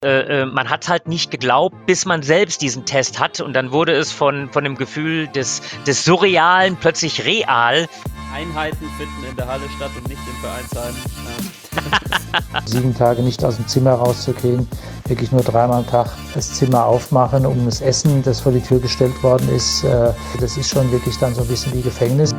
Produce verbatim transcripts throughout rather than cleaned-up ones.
Äh, äh, man hat halt nicht geglaubt, bis man selbst diesen Test hat und dann wurde es von, von dem Gefühl des, des Surrealen plötzlich real. Einheiten finden in der Halle statt und nicht im Vereinsheim. Sieben Tage nicht aus dem Zimmer rauszugehen, wirklich nur dreimal am Tag das Zimmer aufmachen, um das Essen, das vor die Tür gestellt worden ist, äh, das ist schon wirklich dann so ein bisschen wie Gefängnis.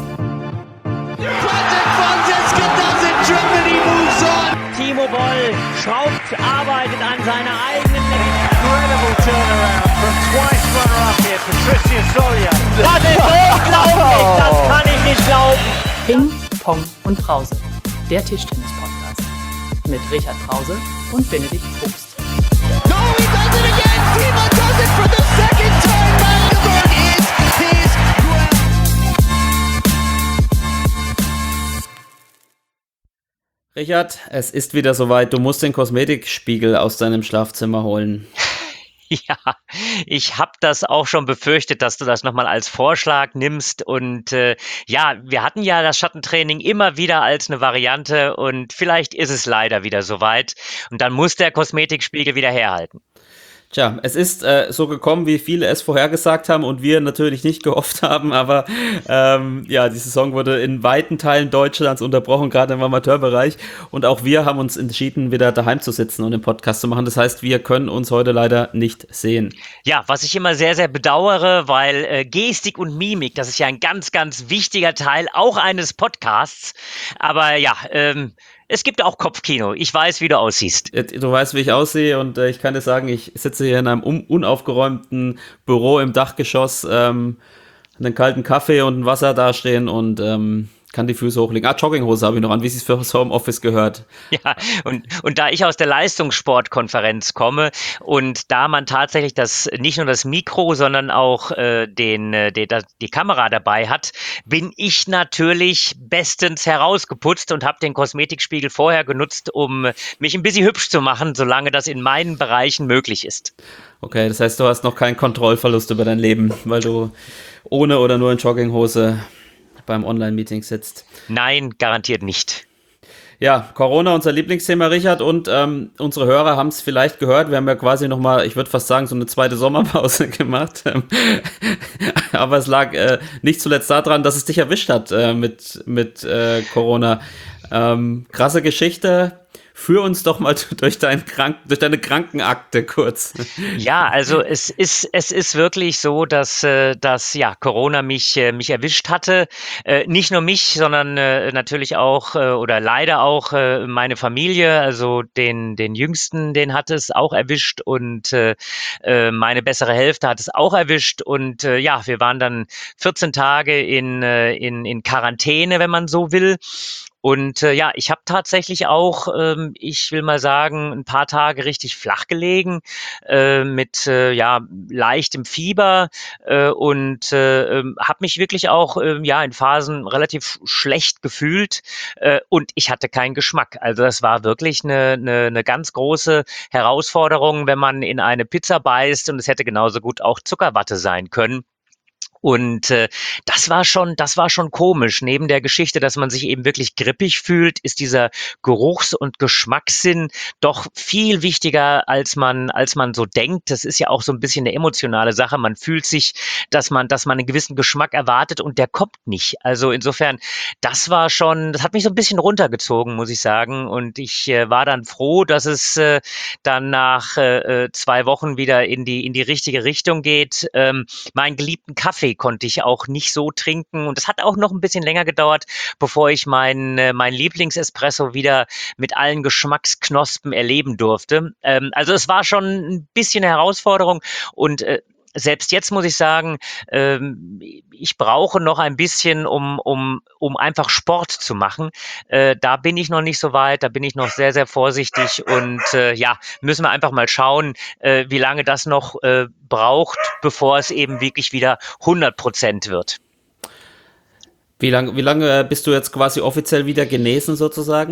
Timo Boll schraubt, arbeitet an seiner eigenen Incredible turnaround from twice runner-up here, Patricia Soria. Das ist unglaublich, das kann ich nicht glauben. Ping, Pong und Brause, der Tischtennis-Podcast mit Richard Brause und Benedikt Probst. No, he does it again! Timo does it for the second time! Magdeburg is his ground! Richard, es ist wieder soweit. Du musst den Kosmetikspiegel aus deinem Schlafzimmer holen. Ja, ich habe das auch schon befürchtet, dass du das nochmal als Vorschlag nimmst und äh, ja, wir hatten ja das Schattentraining immer wieder als eine Variante und vielleicht ist es leider wieder soweit und dann muss der Kosmetikspiegel wieder herhalten. Tja, es ist äh, so gekommen, wie viele es vorhergesagt haben und wir natürlich nicht gehofft haben, aber ähm, ja, die Saison wurde in weiten Teilen Deutschlands unterbrochen, gerade im Amateurbereich und auch wir haben uns entschieden, wieder daheim zu sitzen und den Podcast zu machen. Das heißt, wir können uns heute leider nicht sehen. Ja, was ich immer sehr, sehr bedauere, weil äh, Gestik und Mimik, das ist ja ein ganz, ganz wichtiger Teil auch eines Podcasts, aber ja, ähm, es gibt auch Kopfkino. Ich weiß, wie du aussiehst. Du weißt, wie ich aussehe und äh, ich kann dir sagen, ich sitze hier in einem un- unaufgeräumten Büro im Dachgeschoss, ähm, einen kalten Kaffee und ein Wasser dastehen und ähm, kann die Füße hochlegen. Ah, Jogginghose habe ich noch an, wie es fürs Homeoffice gehört. Ja, und, und da ich aus der Leistungssportkonferenz komme und da man tatsächlich das nicht nur das Mikro, sondern auch äh, den, äh, die, die Kamera dabei hat, bin ich natürlich bestens herausgeputzt und habe den Kosmetikspiegel vorher genutzt, um mich ein bisschen hübsch zu machen, solange das in meinen Bereichen möglich ist. Okay, das heißt, du hast noch keinen Kontrollverlust über dein Leben, weil du ohne oder nur in Jogginghose beim Online-Meeting sitzt. Nein, garantiert nicht. Ja, Corona, unser Lieblingsthema, Richard, und ähm, unsere Hörer haben es vielleicht gehört. Wir haben ja quasi nochmal, ich würde fast sagen, so eine zweite Sommerpause gemacht. Aber es lag äh, nicht zuletzt daran, dass es dich erwischt hat äh, mit, mit äh, Corona. Ähm, krasse Geschichte. Führ uns doch mal durch, dein Krank- durch deine Krankenakte kurz. Ja, also es ist es ist wirklich so, dass äh, dass ja Corona mich äh, mich erwischt hatte. Äh, nicht nur mich, sondern äh, natürlich auch äh, oder leider auch äh, meine Familie. Also den den Jüngsten, den hat es auch erwischt und äh, äh, meine bessere Hälfte hat es auch erwischt. Und äh, ja, wir waren dann vierzehn Tage in äh, in in Quarantäne, wenn man so will. Und äh, ja, ich habe tatsächlich auch, ähm, ich will mal sagen, ein paar Tage richtig flach gelegen äh, mit äh, ja leichtem Fieber äh, und äh, ähm, habe mich wirklich auch äh, ja in Phasen relativ schlecht gefühlt äh, und ich hatte keinen Geschmack. Also das war wirklich eine, eine, eine ganz große Herausforderung, wenn man in eine Pizza beißt und es hätte genauso gut auch Zuckerwatte sein können. Und äh, das war schon, das war schon komisch. Neben der Geschichte, dass man sich eben wirklich grippig fühlt, ist dieser Geruchs- und Geschmackssinn doch viel wichtiger, als man, als man so denkt. Das ist ja auch so ein bisschen eine emotionale Sache. Man fühlt sich, dass man, dass man einen gewissen Geschmack erwartet und der kommt nicht. Also insofern, das war schon, das hat mich so ein bisschen runtergezogen, muss ich sagen. Und ich äh, war dann froh, dass es äh, dann nach äh, zwei Wochen wieder in die, in die richtige Richtung geht. Ähm, meinen geliebten Kaffee konnte ich auch nicht so trinken und es hat auch noch ein bisschen länger gedauert, bevor ich meinen äh, mein Lieblingsespresso wieder mit allen Geschmacksknospen erleben durfte. Ähm, also es war schon ein bisschen eine Herausforderung und äh, selbst jetzt muss ich sagen, ähm, ich brauche noch ein bisschen, um, um, um einfach Sport zu machen. Äh, da bin ich noch nicht so weit, da bin ich noch sehr, sehr vorsichtig und äh, ja, müssen wir einfach mal schauen, äh, wie lange das noch äh, braucht, bevor es eben wirklich wieder hundert Prozent wird. Wie lange wie lange bist du jetzt quasi offiziell wieder genesen sozusagen?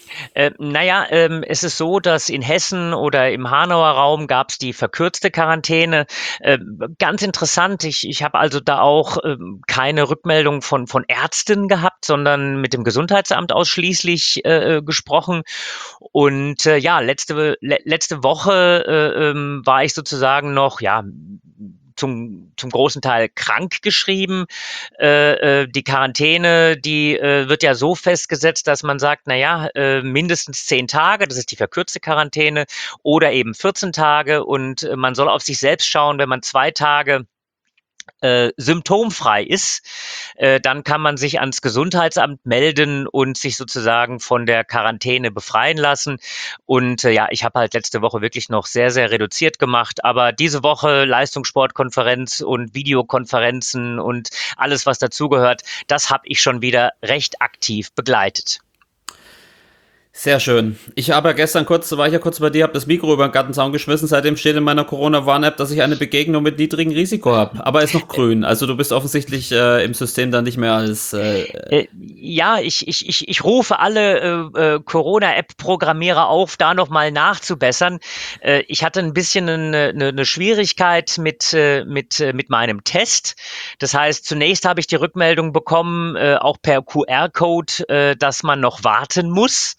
Äh, na ja, ähm, es ist so, dass in Hessen oder im Hanauer Raum gab es die verkürzte Quarantäne. Ähm, ganz interessant, ich ich habe also da auch, ähm, keine Rückmeldung von von Ärzten gehabt, sondern mit dem Gesundheitsamt ausschließlich, äh, äh, gesprochen. Und, äh, ja, letzte le letzte Woche, äh, ähm, war ich sozusagen noch, ja, zum zum großen Teil krankgeschrieben. Äh, äh, die Quarantäne, die äh, wird ja so festgesetzt, dass man sagt, na ja, äh, mindestens zehn Tage, das ist die verkürzte Quarantäne, oder eben vierzehn Tage und äh, man soll auf sich selbst schauen, wenn man zwei Tage äh, symptomfrei ist, äh, dann kann man sich ans Gesundheitsamt melden und sich sozusagen von der Quarantäne befreien lassen. Und äh, ja, ich habe halt letzte Woche wirklich noch sehr, sehr reduziert gemacht, aber diese Woche Leistungssportkonferenz und Videokonferenzen und alles, was dazugehört, das habe ich schon wieder recht aktiv begleitet. Sehr schön. Ich habe ja gestern kurz, war ich ja kurz bei dir, habe das Mikro über den Gartenzaun geschmissen. Seitdem steht in meiner Corona-Warn-App, dass ich eine Begegnung mit niedrigem Risiko habe. Aber ist noch grün. Also du bist offensichtlich äh, im System dann nicht mehr als... Äh, Äh, ja, ich, ich, ich, ich rufe alle äh, äh, Corona-App-Programmierer auf, da nochmal nachzubessern. Äh, ich hatte ein bisschen eine, eine, eine Schwierigkeit mit, äh, mit, äh, mit meinem Test. Das heißt, zunächst habe ich die Rückmeldung bekommen, äh, auch per Q R-Code, äh, dass man noch warten muss.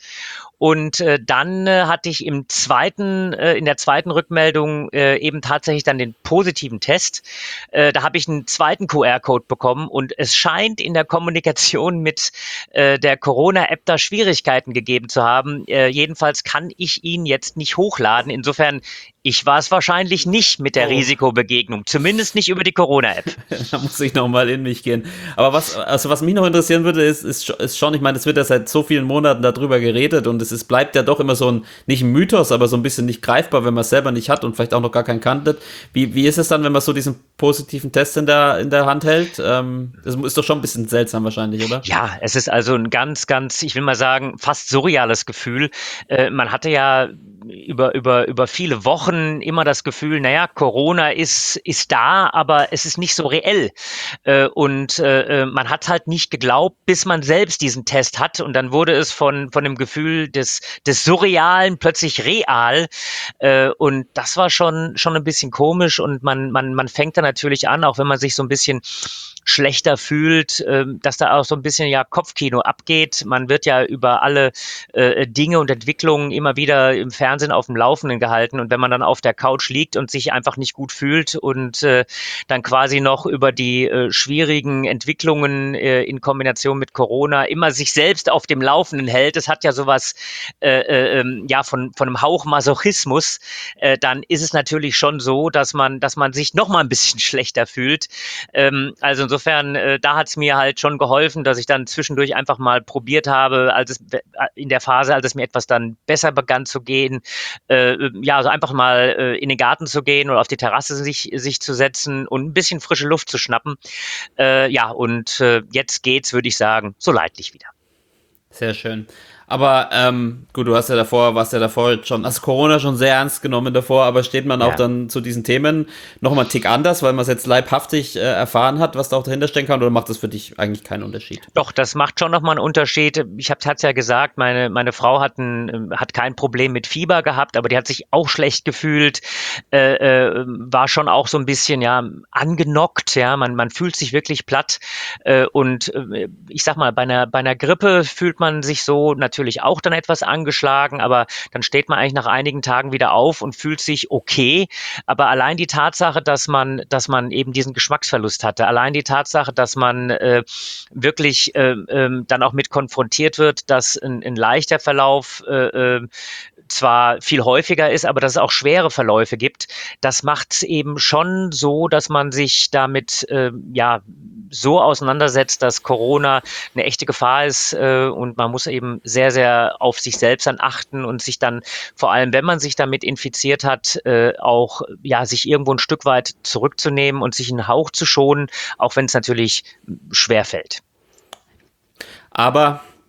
Und äh, dann äh, hatte ich im zweiten, äh, in der zweiten Rückmeldung äh, eben tatsächlich dann den positiven Test. Äh, da habe ich einen zweiten Q R-Code bekommen und es scheint in der Kommunikation mit äh, der Corona-App da Schwierigkeiten gegeben zu haben. Äh, jedenfalls kann ich ihn jetzt nicht hochladen. Insofern, ich war es wahrscheinlich nicht mit der Oh. Risikobegegnung, zumindest nicht über die Corona-App. Da muss ich nochmal in mich gehen. Aber was, also was mich noch interessieren würde, ist, ist, ist schon, ich meine, es wird ja seit so vielen Monaten darüber geredet und es ist, bleibt ja doch immer so ein, nicht ein Mythos, aber so ein bisschen nicht greifbar, wenn man es selber nicht hat und vielleicht auch noch gar keinen kanntet. Wie, wie ist es dann, wenn man so diesen positiven Test in der, in der Hand hält? Ähm, das ist doch schon ein bisschen seltsam wahrscheinlich, oder? Ja, es ist also ein ganz, ganz, ich will mal sagen, fast surreales Gefühl. Äh, man hatte ja über, über, über viele Wochen immer das Gefühl, naja, Corona ist, ist da, aber es ist nicht so reell. Äh, und äh, man hat halt nicht geglaubt, bis man selbst diesen Test hat. Und dann wurde es von, von dem Gefühl des, des Surrealen plötzlich real. Äh, und das war schon, schon ein bisschen komisch. Und man, man, man fängt dann natürlich an, auch wenn man sich so ein bisschen schlechter fühlt, äh, dass da auch so ein bisschen ja Kopfkino abgeht. Man wird ja über alle äh, Dinge und Entwicklungen immer wieder im Fernsehen auf dem Laufenden gehalten. Und wenn man dann auf der Couch liegt und sich einfach nicht gut fühlt und äh, dann quasi noch über die äh, schwierigen Entwicklungen äh, in Kombination mit Corona immer sich selbst auf dem Laufenden hält, das hat ja sowas äh, äh, ja von, von einem Hauch Masochismus, äh, dann ist es natürlich schon so, dass man, dass man sich noch mal ein bisschen schlechter fühlt. Ähm, also insofern, äh, da hat es mir halt schon geholfen, dass ich dann zwischendurch einfach mal probiert habe, als es in der Phase, als es mir etwas dann besser begann zu gehen, äh, ja, also einfach mal äh, in den Garten zu gehen oder auf die Terrasse sich, sich zu setzen und ein bisschen frische Luft zu schnappen. Äh, ja, und äh, jetzt geht's, würde ich sagen, so leidlich wieder. Sehr schön. Aber ähm, gut, du hast ja davor, warst ja davor schon, hast Corona schon sehr ernst genommen davor, aber steht man auch Ja. dann zu diesen Themen nochmal einen Tick anders, weil man es jetzt leibhaftig äh, erfahren hat, was da auch dahinter stecken kann, oder macht das für dich eigentlich keinen Unterschied? Doch, das macht schon nochmal einen Unterschied. Ich habe es ja gesagt, meine, meine Frau hat, ein, hat kein Problem mit Fieber gehabt, aber die hat sich auch schlecht gefühlt, äh, äh, war schon auch so ein bisschen ja angenockt, ja, man, man fühlt sich wirklich platt. Äh, und äh, ich sag mal, bei einer, bei einer Grippe fühlt man sich so natürlich auch dann etwas angeschlagen, aber dann steht man eigentlich nach einigen Tagen wieder auf und fühlt sich okay. Aber allein die Tatsache, dass man, dass man eben diesen Geschmacksverlust hatte, allein die Tatsache, dass man äh, wirklich äh, äh, dann auch mit konfrontiert wird, dass ein, ein leichter Verlauf äh, äh, zwar viel häufiger ist, aber dass es auch schwere Verläufe gibt, das macht es eben schon so, dass man sich damit äh, ja so auseinandersetzt, dass Corona eine echte Gefahr ist äh, und man muss eben sehr, sehr auf sich selbst dann achten und sich dann, vor allem wenn man sich damit infiziert hat, äh, auch ja sich irgendwo ein Stück weit zurückzunehmen und sich einen Hauch zu schonen, auch wenn es natürlich schwer fällt. Aber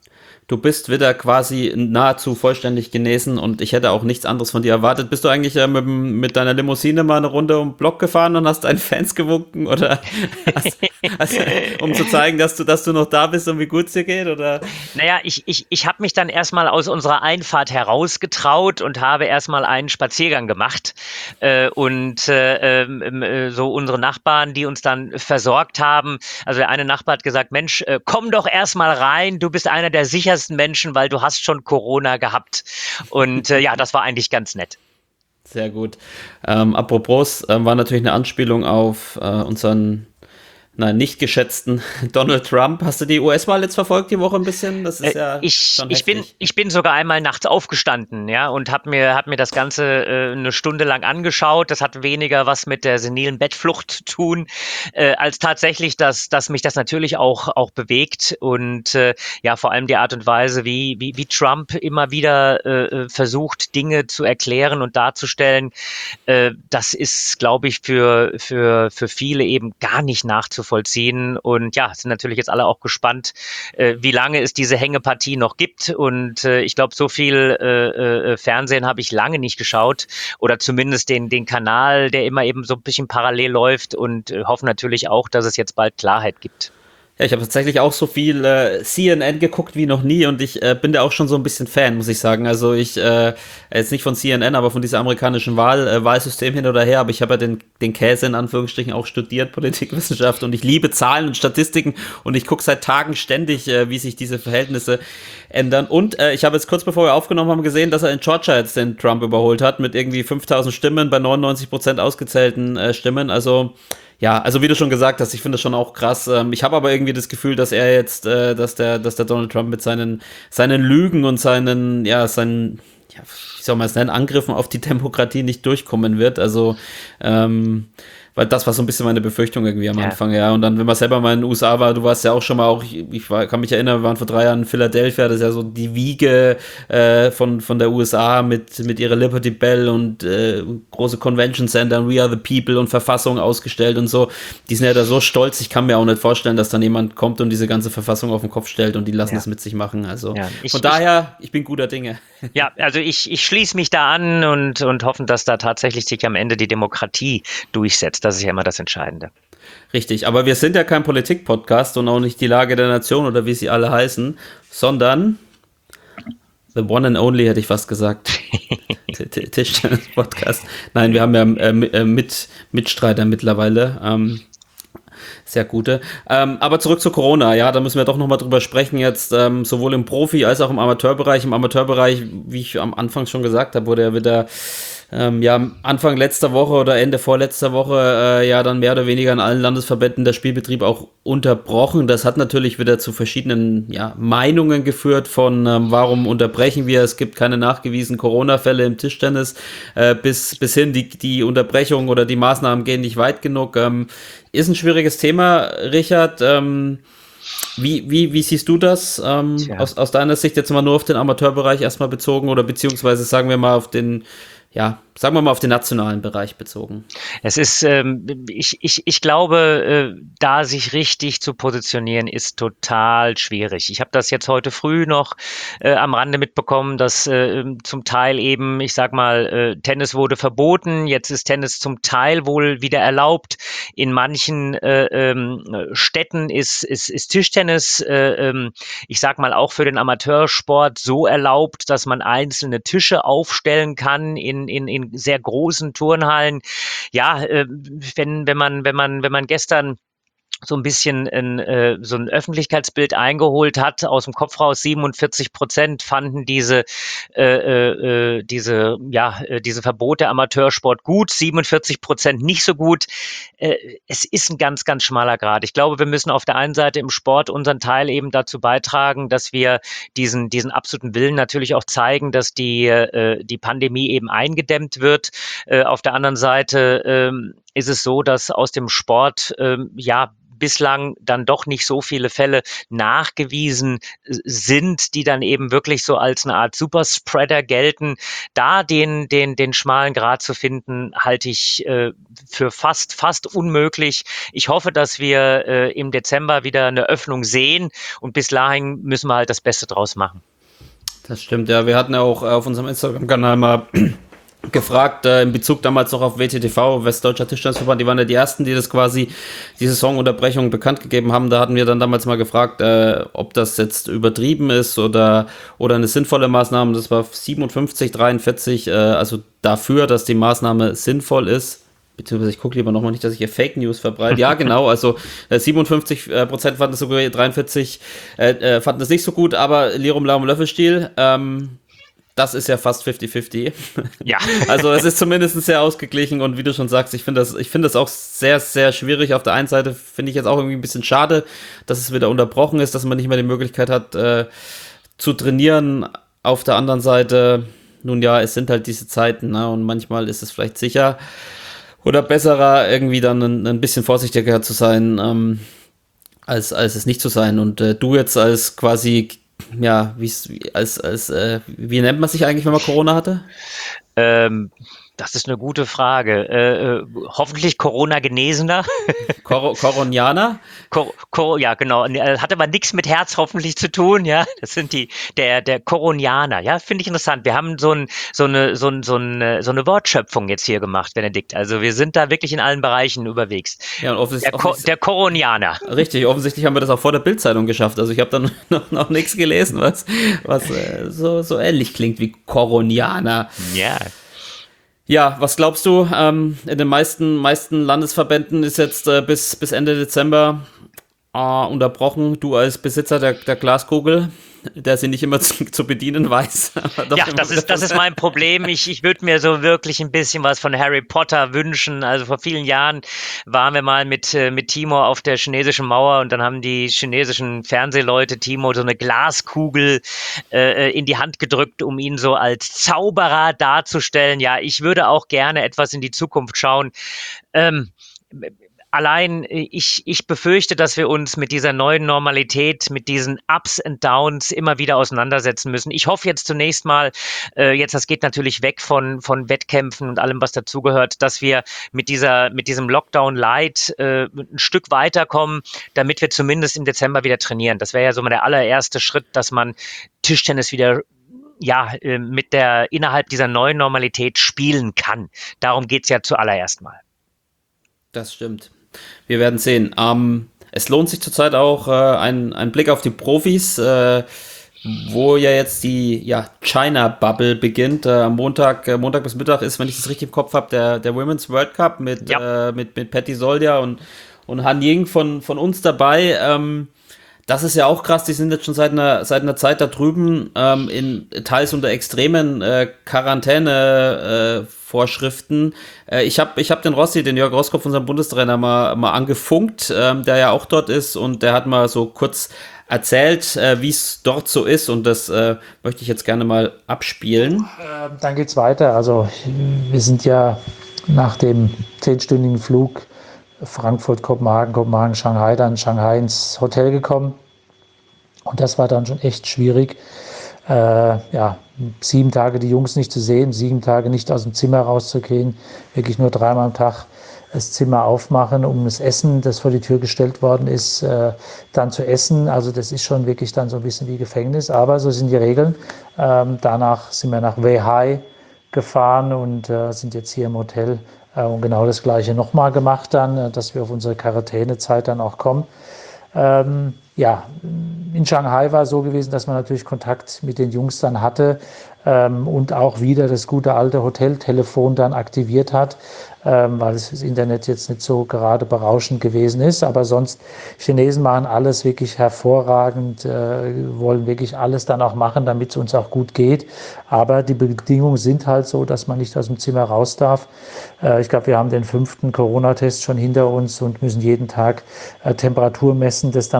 du bist wieder quasi nahezu vollständig genesen und ich hätte auch nichts anderes von dir erwartet. Bist du eigentlich äh, mit, mit deiner Limousine mal eine Runde um den Block gefahren und hast deinen Fans gewunken oder hast, hast, um zu zeigen, dass du, dass du noch da bist und wie gut es dir geht? Oder? Naja, ich, ich, ich habe mich dann erstmal aus unserer Einfahrt herausgetraut und habe erstmal einen Spaziergang gemacht. Äh, und äh, äh, so unsere Nachbarn, die uns dann versorgt haben, also der eine Nachbar hat gesagt, Mensch, äh, komm doch erstmal rein, du bist einer der sichersten Menschen, weil du hast schon Corona gehabt. Und äh, ja, das war eigentlich ganz nett. Sehr gut. Ähm, apropos, äh, war natürlich eine Anspielung auf äh, unseren Nein, nicht geschätzten Donald Trump. Hast du die U S-Wahl jetzt verfolgt die Woche ein bisschen? Das ist ja ich, schon ich bin ich bin sogar einmal nachts aufgestanden, ja, und habe mir hab mir das Ganze äh, eine Stunde lang angeschaut. Das hat weniger was mit der senilen Bettflucht zu tun, äh, als tatsächlich, dass dass mich das natürlich auch auch bewegt und äh, ja, vor allem die Art und Weise, wie wie, wie Trump immer wieder äh, versucht, Dinge zu erklären und darzustellen. Äh, das ist, glaube ich, für für für viele eben gar nicht nachzuvollziehen. vollziehen und ja, sind natürlich jetzt alle auch gespannt, äh, wie lange es diese Hängepartie noch gibt und äh, ich glaube, so viel äh, äh, Fernsehen habe ich lange nicht geschaut oder zumindest den, den Kanal, der immer eben so ein bisschen parallel läuft und äh, hoffen natürlich auch, dass es jetzt bald Klarheit gibt. Ja, ich habe tatsächlich auch so viel äh, C N N geguckt wie noch nie und ich äh, bin da auch schon so ein bisschen Fan, muss ich sagen. Also ich, äh, jetzt nicht von C N N, aber von dieser amerikanischen Wahl, äh, Wahlsystem hin oder her, aber ich habe ja den, den Käse in Anführungsstrichen auch studiert, Politikwissenschaft und ich liebe Zahlen und Statistiken und ich gucke seit Tagen ständig, äh, wie sich diese Verhältnisse ändern. Und äh, ich habe jetzt kurz bevor wir aufgenommen haben gesehen, dass er in Georgia jetzt den Trump überholt hat mit irgendwie fünftausend Stimmen bei neunundneunzig Prozent ausgezählten äh, Stimmen. Also ja, also wie du schon gesagt hast, ich finde das schon auch krass. Ich habe aber irgendwie das Gefühl, dass er jetzt, äh, dass der, dass der Donald Trump mit seinen, seinen Lügen und seinen, ja, seinen, ja, wie soll man es nennen, Angriffen auf die Demokratie nicht durchkommen wird. Also, ähm, weil das war so ein bisschen meine Befürchtung irgendwie am ja. Anfang, ja. Und dann, wenn man selber mal in den U S A war, du warst ja auch schon mal auch, ich, ich war, kann mich erinnern, wir waren vor drei Jahren in Philadelphia, das ist ja so die Wiege äh, von, von der U S A mit, mit ihrer Liberty Bell und äh, große Convention Center, We Are the People und Verfassung ausgestellt und so. Die sind ja da so stolz, ich kann mir auch nicht vorstellen, dass dann jemand kommt und diese ganze Verfassung auf den Kopf stellt und die lassen es ja. mit sich machen. Also ja. ich, von daher, ich, ich bin guter Dinge. Ja, also ich, ich schließe mich da an und, und hoffen, dass da tatsächlich sich am Ende die Demokratie durchsetzt. Das ist ja immer das Entscheidende. Richtig, aber wir sind ja kein Politik-Podcast und auch nicht die Lage der Nation oder wie sie alle heißen, sondern the one and only, hätte ich fast gesagt. Tischtennis-Podcast. Nein, wir haben ja äh, mit, Mitstreiter mittlerweile. Ähm, Sehr gute. Ähm, aber zurück zu Corona, ja, da müssen wir doch nochmal drüber sprechen jetzt, ähm, sowohl im Profi- als auch im Amateurbereich. Im Amateurbereich, wie ich am Anfang schon gesagt habe, wurde ja wieder ähm, ja, Anfang letzter Woche oder Ende vorletzter Woche äh, ja dann mehr oder weniger in allen Landesverbänden der Spielbetrieb auch unterbrochen. Das hat natürlich wieder zu verschiedenen ja, Meinungen geführt von ähm, warum unterbrechen wir, es gibt keine nachgewiesenen Corona-Fälle im Tischtennis, äh, bis, bis hin die, die Unterbrechung oder die Maßnahmen gehen nicht weit genug. Ähm, ist ein schwieriges Thema, Richard. Ähm, wie, wie, wie siehst du das ähm, aus, aus deiner Sicht jetzt mal nur auf den Amateurbereich erstmal bezogen oder beziehungsweise sagen wir mal auf den ja, sagen wir mal auf den nationalen Bereich bezogen. Es ist, ähm, ich, ich, ich glaube, äh, da sich richtig zu positionieren, ist total schwierig. Ich habe das jetzt heute früh noch äh, am Rande mitbekommen, dass äh, zum Teil eben, ich sag mal, äh, Tennis wurde verboten, jetzt ist Tennis zum Teil wohl wieder erlaubt. In manchen äh, ähm, Städten ist, ist, ist Tischtennis, äh, ähm, ich sag mal, auch für den Amateursport so erlaubt, dass man einzelne Tische aufstellen kann in In, in sehr großen Turnhallen. Ja, äh, wenn, wenn man, wenn man, wenn man gestern so ein bisschen ein, äh, so ein Öffentlichkeitsbild eingeholt hat, aus dem Kopf raus siebenundvierzig Prozent fanden diese, äh, äh, diese, ja, äh, diese Verbote Amateursport gut, siebenundvierzig Prozent nicht so gut. Äh, es ist ein ganz, ganz schmaler Grad. Ich glaube, wir müssen auf der einen Seite im Sport unseren Teil eben dazu beitragen, dass wir diesen, diesen absoluten Willen natürlich auch zeigen, dass die, äh, die Pandemie eben eingedämmt wird. Äh, auf der anderen Seite, äh, ist es so, dass aus dem Sport ähm, ja bislang dann doch nicht so viele Fälle nachgewiesen sind, die dann eben wirklich so als eine Art Superspreader gelten. Da den, den, den schmalen Grat zu finden, halte ich äh, für fast, fast unmöglich. Ich hoffe, dass wir äh, im Dezember wieder eine Öffnung sehen und bis dahin müssen wir halt das Beste draus machen. Das stimmt, ja. Wir hatten ja auch auf unserem Instagram-Kanal mal gefragt, äh, in Bezug damals noch auf W T T V, Westdeutscher Tischtennisverband, die waren ja die ersten, die das quasi, die Saisonunterbrechung bekannt gegeben haben. Da hatten wir dann damals mal gefragt, äh, ob das jetzt übertrieben ist oder, oder eine sinnvolle Maßnahme. Das war siebenundfünfzig, dreiundvierzig, äh, also dafür, dass die Maßnahme sinnvoll ist. Beziehungsweise ich gucke lieber nochmal nicht, dass ich hier Fake News verbreite. Ja, genau, also äh, siebenundfünfzig Prozent fanden es so gut, dreiundvierzig äh, äh, fanden es nicht so gut, aber Lirum Larum Löffelstiel, ähm, das ist ja fast fünfzig fünfzig. Ja. Also es ist zumindest sehr ausgeglichen und wie du schon sagst, ich finde das, ich finde das auch sehr, sehr schwierig. Auf der einen Seite finde ich jetzt auch irgendwie ein bisschen schade, dass es wieder unterbrochen ist, dass man nicht mehr die Möglichkeit hat äh, zu trainieren. Auf der anderen Seite, nun ja, es sind halt diese Zeiten, ne? Und manchmal ist es vielleicht sicher oder besserer, irgendwie dann ein, ein bisschen vorsichtiger zu sein, ähm, als, als es nicht zu sein. Und äh, du jetzt als quasi ja, wie als, als, äh, wie nennt man sich eigentlich, wenn man Corona hatte? Ähm, das ist eine gute Frage. Äh, äh, hoffentlich Corona-Genesener. Cor- Coronianer? Cor- Cor- ja, genau. Hat aber nichts mit Herz hoffentlich zu tun, ja. Das sind die, der, der Coronianer, ja. Finde ich interessant. Wir haben so ein, so eine, so ein, so eine, so eine Wortschöpfung jetzt hier gemacht, Benedikt. Also wir sind da wirklich in allen Bereichen unterwegs. Ja, und offens- der, Co- der Coronianer. Richtig, offensichtlich haben wir das auch vor der Bild-Zeitung geschafft. Also ich habe dann noch, noch nichts gelesen, was, was äh, so, so ähnlich klingt wie Coronianer. Ja. Ja, was glaubst du? Ähm, in den meisten, meisten Landesverbänden ist jetzt äh, bis, bis Ende Dezember äh, unterbrochen. Du als Besitzer der, der Glaskugel, der sie nicht immer zu, zu bedienen weiß. Ja, das ist, das ist mein Problem. Ich, ich würde mir so wirklich ein bisschen was von Harry Potter wünschen. Also vor vielen Jahren waren wir mal mit, mit Timo auf der chinesischen Mauer und dann haben die chinesischen Fernsehleute Timo so eine Glaskugel äh, in die Hand gedrückt, um ihn so als Zauberer darzustellen. Ja, ich würde auch gerne etwas in die Zukunft schauen. Ähm, Allein ich, ich befürchte, dass wir uns mit dieser neuen Normalität, mit diesen Ups und Downs immer wieder auseinandersetzen müssen. Ich hoffe jetzt zunächst mal, äh, jetzt das geht natürlich weg von, von Wettkämpfen und allem, was dazugehört, dass wir mit dieser, mit diesem Lockdown Light äh, ein Stück weiterkommen, damit wir zumindest im Dezember wieder trainieren. Das wäre ja so mal der allererste Schritt, dass man Tischtennis wieder ja, äh, mit der, innerhalb dieser neuen Normalität spielen kann. Darum geht's ja zuallererst mal. Das stimmt. Wir werden sehen. Ähm, es lohnt sich zurzeit auch äh, ein, ein Blick auf die Profis, äh, wo ja jetzt die ja, China-Bubble beginnt. Äh, am Montag, äh, Montag bis Mittag ist, wenn ich das richtig im Kopf habe, der, der Women's World Cup mit, ja. äh, mit, mit Patty Soldia und, und Han Ying von, von uns dabei. Ähm, das ist ja auch krass, die sind jetzt schon seit einer, seit einer Zeit da drüben, ähm, in teils unter extremen äh, Quarantäne-Vorschriften. Äh, äh, ich habe ich hab den Rossi, den Jörg Roskopf, unseren Bundestrainer, mal, mal angefunkt, ähm, der ja auch dort ist und der hat mal so kurz erzählt, äh, wie es dort so ist und das äh, möchte ich jetzt gerne mal abspielen. Äh, dann geht's weiter. Also wir sind ja nach dem zehnstündigen Flug Frankfurt, Kopenhagen, Kopenhagen, Shanghai, dann Shanghai ins Hotel gekommen. Und das war dann schon echt schwierig. Äh, ja, sieben Tage die Jungs nicht zu sehen, sieben Tage nicht aus dem Zimmer rauszugehen, wirklich nur dreimal am Tag das Zimmer aufmachen, um das Essen, das vor die Tür gestellt worden ist, äh, dann zu essen. Also das ist schon wirklich dann so ein bisschen wie Gefängnis, aber so sind die Regeln. Ähm, danach sind wir nach Weihai gefahren und äh, sind jetzt hier im Hotel. Und genau das Gleiche nochmal gemacht dann, dass wir auf unsere Quarantänezeit dann auch kommen. Ähm, ja, in Shanghai war es so gewesen, dass man natürlich Kontakt mit den Jungs dann hatte ähm, und auch wieder das gute alte Hoteltelefon dann aktiviert hat, ähm, weil das Internet jetzt nicht so gerade berauschend gewesen ist. Aber sonst, Chinesen machen alles wirklich hervorragend, äh, wollen wirklich alles dann auch machen, damit es uns auch gut geht. Aber die Bedingungen sind halt so, dass man nicht aus dem Zimmer raus darf. Äh, ich glaube, wir haben den fünften Corona-Test schon hinter uns und müssen jeden Tag äh, Temperatur messen, das dann auch eintragen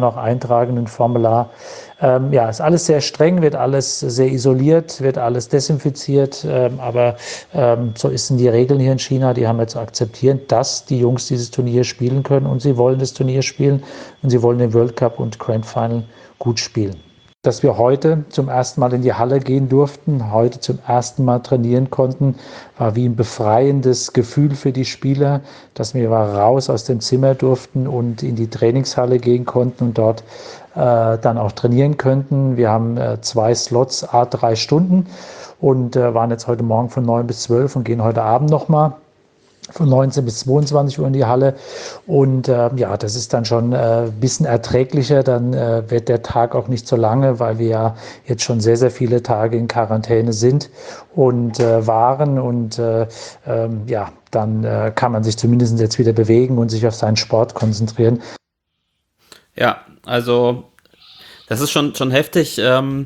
eingetragenen Formular. Ähm, ja, ist alles sehr streng, wird alles sehr isoliert, wird alles desinfiziert, ähm, aber ähm, so sind die Regeln hier in China, die haben wir zu akzeptieren, dass die Jungs dieses Turnier spielen können und sie wollen das Turnier spielen und sie wollen den World Cup und Grand Final gut spielen. Dass wir heute zum ersten Mal in die Halle gehen durften, heute zum ersten Mal trainieren konnten, war wie ein befreiendes Gefühl für die Spieler, dass wir raus aus dem Zimmer durften und in die Trainingshalle gehen konnten und dort äh, dann auch trainieren könnten. Wir haben äh, zwei Slots, a drei Stunden und äh, waren jetzt heute Morgen von neun bis zwölf und gehen heute Abend nochmal von neunzehn bis zweiundzwanzig Uhr in die Halle und äh, ja, das ist dann schon ein äh, bisschen erträglicher, dann äh, wird der Tag auch nicht so lange, weil wir ja jetzt schon sehr, sehr viele Tage in Quarantäne sind und äh, waren und äh, ähm, ja, dann äh, kann man sich zumindest jetzt wieder bewegen und sich auf seinen Sport konzentrieren. Ja, also das ist schon, schon heftig. Ähm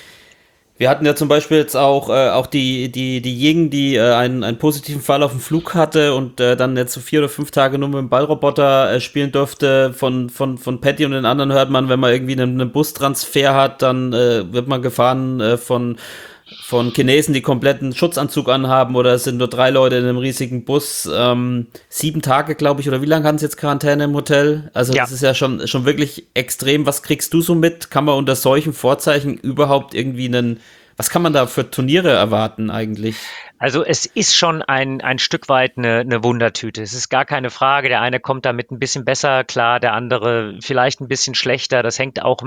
Wir hatten ja zum Beispiel jetzt auch, äh, auch die, die, die Ying, die äh, einen, einen positiven Fall auf dem Flug hatte und äh, dann jetzt so vier oder fünf Tage nur mit dem Ballroboter äh, spielen durfte. Von, von, von Patty und den anderen hört man, wenn man irgendwie einen, einen Bustransfer hat, dann äh, wird man gefahren äh, von, von Chinesen, die kompletten Schutzanzug anhaben oder es sind nur drei Leute in einem riesigen Bus. Ähm, sieben Tage, glaube ich, oder wie lange hatten sie jetzt Quarantäne im Hotel? Also Ja. das ist ja schon, schon wirklich extrem. Was kriegst du so mit? Kann man unter solchen Vorzeichen überhaupt irgendwie einen, was kann man da für Turniere erwarten eigentlich? Also es ist schon ein, ein Stück weit eine, eine Wundertüte. Es ist gar keine Frage. Der eine kommt damit ein bisschen besser klar, der andere vielleicht ein bisschen schlechter. Das hängt auch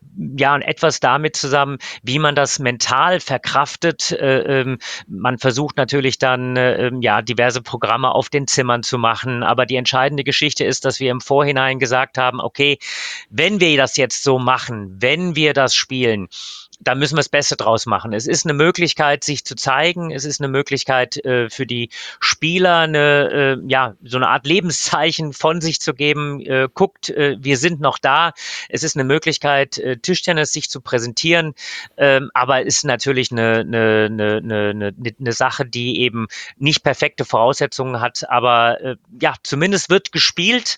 ja etwas damit zusammen, wie man das mental verkraftet. Äh, ähm, man versucht natürlich dann äh, ja diverse Programme auf den Zimmern zu machen. Aber die entscheidende Geschichte ist, dass wir im Vorhinein gesagt haben, okay, wenn wir das jetzt so machen, wenn wir das spielen, da müssen wir das Beste draus machen. Es ist eine Möglichkeit, sich zu zeigen. Es ist eine Möglichkeit äh, für die Spieler, eine, äh, ja, so eine Art Lebenszeichen von sich zu geben. Äh, guckt, äh, wir sind noch da. Es ist eine Möglichkeit, äh, Tischtennis sich zu präsentieren. Ähm, aber es ist natürlich eine, eine, eine, eine, eine Sache, die eben nicht perfekte Voraussetzungen hat. Aber äh, ja, zumindest wird gespielt.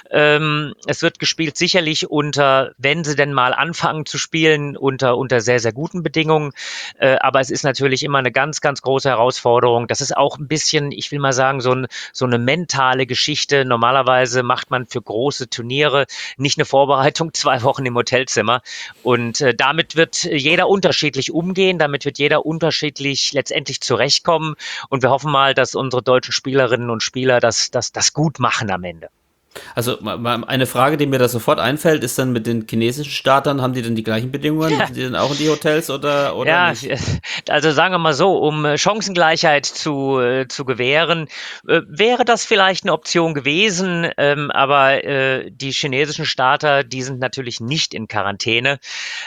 Ähm, es wird gespielt sicherlich unter, wenn sie denn mal anfangen zu spielen, unter, unter sehr, sehr guten Bedingungen. Äh, aber es ist natürlich immer eine ganz, ganz große Herausforderung. Das ist auch ein bisschen, ich will mal sagen, so, ein, so eine mentale Geschichte. Normalerweise macht man für große Turniere nicht eine Vorbereitung zwei Wochen im Hotelzimmer. Und äh, damit wird jeder unterschiedlich umgehen. Damit wird jeder unterschiedlich letztendlich zurechtkommen. Und wir hoffen mal, dass unsere deutschen Spielerinnen und Spieler das, das, das gut machen am Ende. Also eine Frage, die mir da sofort einfällt, ist dann mit den chinesischen Startern, haben die denn die gleichen Bedingungen? Müssen die denn auch in die Hotels oder, oder ja, nicht? Also sagen wir mal so, um Chancengleichheit zu, äh, zu gewähren, äh, wäre das vielleicht eine Option gewesen, ähm, aber äh, die chinesischen Starter, die sind natürlich nicht in Quarantäne.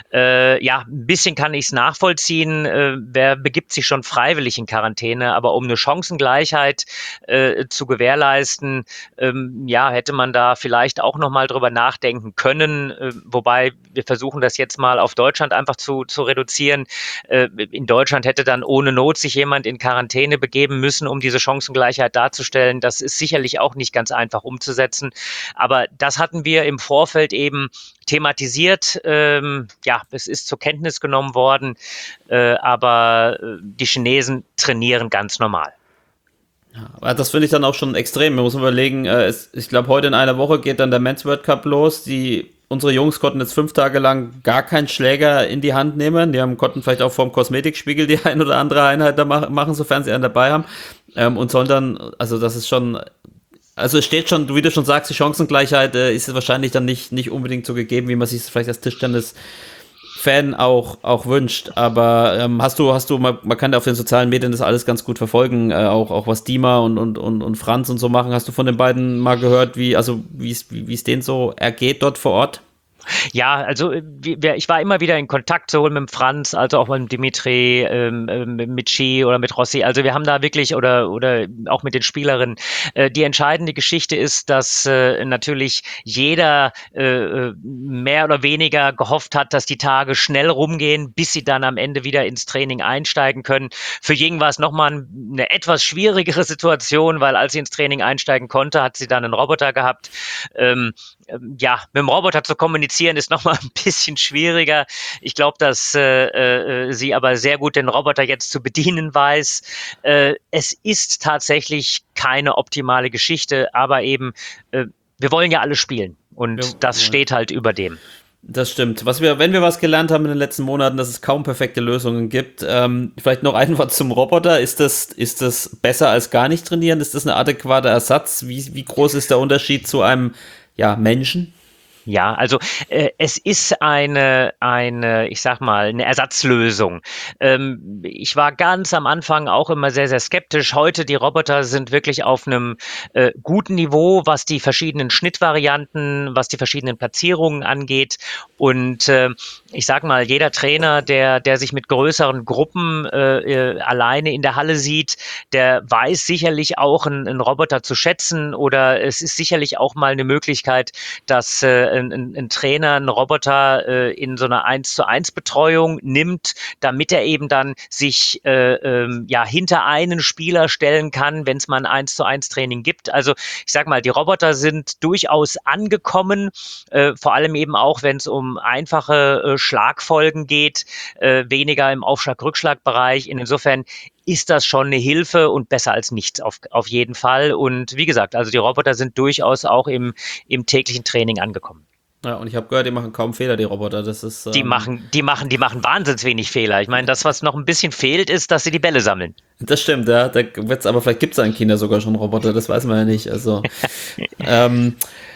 Äh, ja, ein bisschen kann ich es nachvollziehen, äh, wer begibt sich schon freiwillig in Quarantäne, aber um eine Chancengleichheit äh, zu gewährleisten, ähm, ja, hätte man da vielleicht auch nochmal drüber nachdenken können, äh, wobei wir versuchen das jetzt mal auf Deutschland einfach zu, zu reduzieren. Äh, in Deutschland hätte dann ohne Not sich jemand in Quarantäne begeben müssen, um diese Chancengleichheit darzustellen. Das ist sicherlich auch nicht ganz einfach umzusetzen, aber das hatten wir im Vorfeld eben thematisiert. Ähm, ja, es ist zur Kenntnis genommen worden, äh, aber äh, die Chinesen trainieren ganz normal. Aber das finde ich dann auch schon extrem. Man muss überlegen, äh, es, ich glaube, heute in einer Woche geht dann der Men's World Cup los. Die, unsere Jungs konnten jetzt fünf Tage lang gar keinen Schläger in die Hand nehmen. Die haben, konnten vielleicht auch vorm Kosmetikspiegel die ein oder andere Einheit da mach, machen, sofern sie einen dabei haben. Ähm, und sollen dann, also das ist schon, also es steht schon, wie du schon sagst, die Chancengleichheit äh, ist wahrscheinlich dann nicht, nicht unbedingt so gegeben, wie man sich es vielleicht als Tischtennis Fan auch, auch wünscht, aber ähm, hast du, hast du, man, man kann ja auf den sozialen Medien das alles ganz gut verfolgen, äh, auch, auch was Dima und, und, und, und Franz und so machen. Hast du von den beiden mal gehört, wie, also wie es wie es denen so ergeht dort vor Ort? Ja, also wir, ich war immer wieder in Kontakt, sowohl mit dem Franz als auch mit dem Dimitri, ähm, mit Chi oder mit Rossi. Also wir haben da wirklich, oder oder auch mit den Spielerinnen. Äh, die entscheidende Geschichte ist, dass äh, natürlich jeder äh, mehr oder weniger gehofft hat, dass die Tage schnell rumgehen, bis sie dann am Ende wieder ins Training einsteigen können. Für Ying war es nochmal eine etwas schwierigere Situation, weil als sie ins Training einsteigen konnte, hat sie dann einen Roboter gehabt. Ähm, ja, mit dem Roboter zu kommunizieren ist nochmal ein bisschen schwieriger. Ich glaube, dass äh, äh, sie aber sehr gut den Roboter jetzt zu bedienen weiß. Äh, es ist tatsächlich keine optimale Geschichte, aber eben, äh, wir wollen ja alle spielen und ja, das ja. steht halt über dem. Das stimmt. Was wir, wenn wir was gelernt haben in den letzten Monaten, dass es kaum perfekte Lösungen gibt. Ähm, vielleicht noch ein Wort zum Roboter. Ist das, ist das besser als gar nicht trainieren? Ist das ein adäquater Ersatz? Wie, wie groß ist der Unterschied zu einem ja, Menschen? Ja, also äh, es ist eine, eine, ich sag mal, eine Ersatzlösung. Ähm, ich war ganz am Anfang auch immer sehr, sehr skeptisch. Heute, die Roboter sind wirklich auf einem äh, guten Niveau, was die verschiedenen Schnittvarianten, was die verschiedenen Platzierungen angeht. Und äh, ich sag mal, jeder Trainer, der, der sich mit größeren Gruppen äh, äh, alleine in der Halle sieht, der weiß sicherlich auch einen, einen Roboter zu schätzen, oder es ist sicherlich auch mal eine Möglichkeit, dass äh, Ein, ein, ein Trainer einen Roboter äh, in so einer eins zu eins Betreuung nimmt, damit er eben dann sich äh, ähm, ja hinter einen Spieler stellen kann, wenn es mal ein eins zu eins Training gibt. Also ich sag mal, die Roboter sind durchaus angekommen, äh, vor allem eben auch, wenn es um einfache äh, Schlagfolgen geht, äh, weniger im Aufschlag-Rückschlag-Bereich. Insofern ist das schon eine Hilfe und besser als nichts auf, auf jeden Fall. Und wie gesagt, also die Roboter sind durchaus auch im, im täglichen Training angekommen. Ja, und ich habe gehört, die machen kaum Fehler, die Roboter. Das ist, ähm die machen, die machen, die machen wahnsinnig wenig Fehler. Ich meine, das, was noch ein bisschen fehlt, ist, dass sie die Bälle sammeln. Das stimmt, ja. Da wird's, aber vielleicht gibt es in China sogar schon Roboter, das weiß man ja nicht. Also ähm,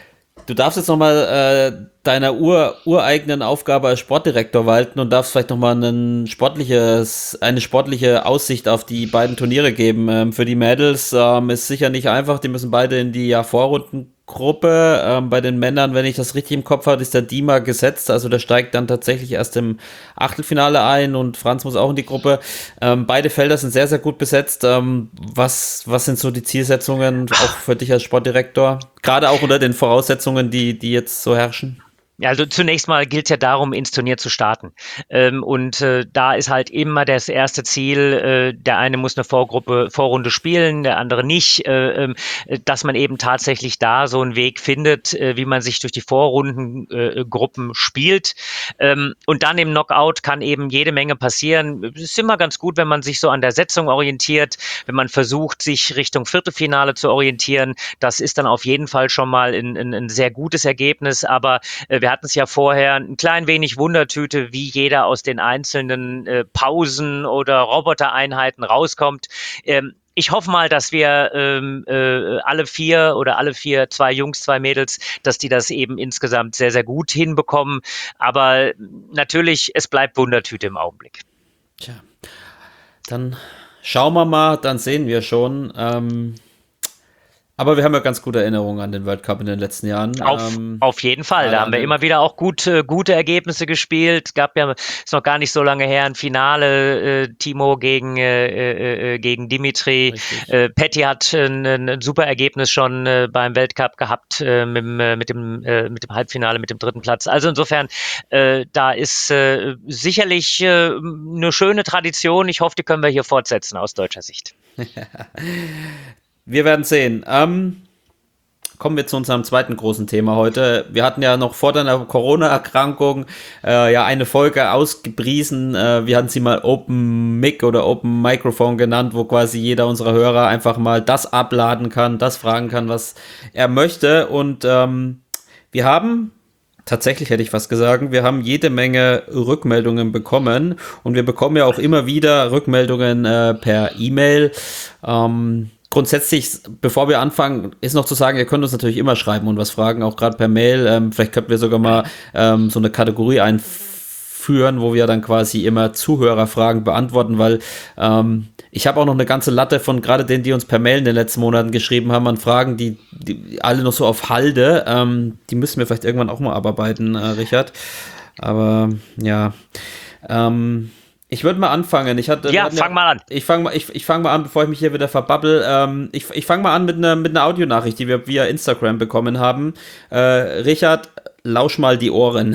du darfst jetzt nochmal äh, deiner ur, ureigenen Aufgabe als Sportdirektor walten und darfst vielleicht nochmal ein sportliches, eine sportliche Aussicht auf die beiden Turniere geben. Ähm, für die Mädels ähm, ist sicher nicht einfach, die müssen beide in die ja, Vorrundengruppe. Ähm, bei den Männern, wenn ich das richtig im Kopf habe, ist der Dima gesetzt, also der steigt dann tatsächlich erst im Achtelfinale ein und Franz muss auch in die Gruppe. Ähm, beide Felder sind sehr, sehr gut besetzt. Ähm, was, was sind so die Zielsetzungen auch für dich als Sportdirektor? Gerade auch unter den Voraussetzungen, die, die jetzt so herrschen? Ja, also zunächst mal gilt es ja darum, ins Turnier zu starten. Ähm, und äh, da ist halt immer das erste Ziel, äh, der eine muss eine Vorgruppe, Vorrunde spielen, der andere nicht, äh, äh, dass man eben tatsächlich da so einen Weg findet, äh, wie man sich durch die Vorrundengruppen äh, spielt. Ähm, und dann im Knockout kann eben jede Menge passieren. Es ist immer ganz gut, wenn man sich so an der Setzung orientiert, wenn man versucht, sich Richtung Viertelfinale zu orientieren. Das ist dann auf jeden Fall schon mal ein, ein, ein sehr gutes Ergebnis, aber äh, wir hatten es ja vorher, ein klein wenig Wundertüte, wie jeder aus den einzelnen äh, Pausen oder Robotereinheiten rauskommt. Ähm, ich hoffe mal, dass wir ähm, äh, alle vier oder alle vier, zwei Jungs, zwei Mädels, dass die das eben insgesamt sehr, sehr gut hinbekommen. Aber natürlich, es bleibt Wundertüte im Augenblick. Tja, dann schauen wir mal, dann sehen wir schon. Ähm Aber wir haben ja ganz gute Erinnerungen an den World Cup in den letzten Jahren. Auf, ähm, auf jeden Fall. Da haben wir immer wieder auch gut, äh, gute Ergebnisse gespielt. Gab ja, ist noch gar nicht so lange her, ein Finale, äh, Timo gegen, äh, äh, gegen Dimitri. Äh, Petty hat ein, ein super Ergebnis schon äh, beim Weltcup gehabt äh, mit, äh, mit, dem, äh, mit dem Halbfinale, mit dem dritten Platz. Also insofern, äh, da ist äh, sicherlich äh, eine schöne Tradition. Ich hoffe, die können wir hier fortsetzen aus deutscher Sicht. Wir werden sehen. Ähm, kommen wir zu unserem zweiten großen Thema heute. Wir hatten ja noch vor deiner Corona-Erkrankung äh, ja eine Folge ausgepriesen. Äh, wir hatten sie mal Open Mic oder Open Microphone genannt, wo quasi jeder unserer Hörer einfach mal das abladen kann, das fragen kann, was er möchte. Und ähm, wir haben... Tatsächlich hätte ich fast gesagt, wir haben jede Menge Rückmeldungen bekommen und wir bekommen ja auch immer wieder Rückmeldungen äh, per E-Mail. Ähm, grundsätzlich, bevor wir anfangen, ist noch zu sagen, ihr könnt uns natürlich immer schreiben und was fragen, auch gerade per Mail. Ähm, vielleicht könnten wir sogar mal ähm, so eine Kategorie einführen, wo wir dann quasi immer Zuhörerfragen beantworten, weil ähm, ich habe auch noch eine ganze Latte von gerade denen, die uns per Mail in den letzten Monaten geschrieben haben, an Fragen, die, die alle noch so auf Halde. Ähm, die müssen wir vielleicht irgendwann auch mal abarbeiten, äh, Richard. Aber ja, ähm, ich würde mal anfangen. Ich hatte, ja, fang ja, mal an. Ich fange mal, ich, ich fang mal an, bevor ich mich hier wieder verbabbel. Ähm, ich ich fange mal an mit einer mit einer Audionachricht, die wir via Instagram bekommen haben. Äh, Richard, lausch mal die Ohren.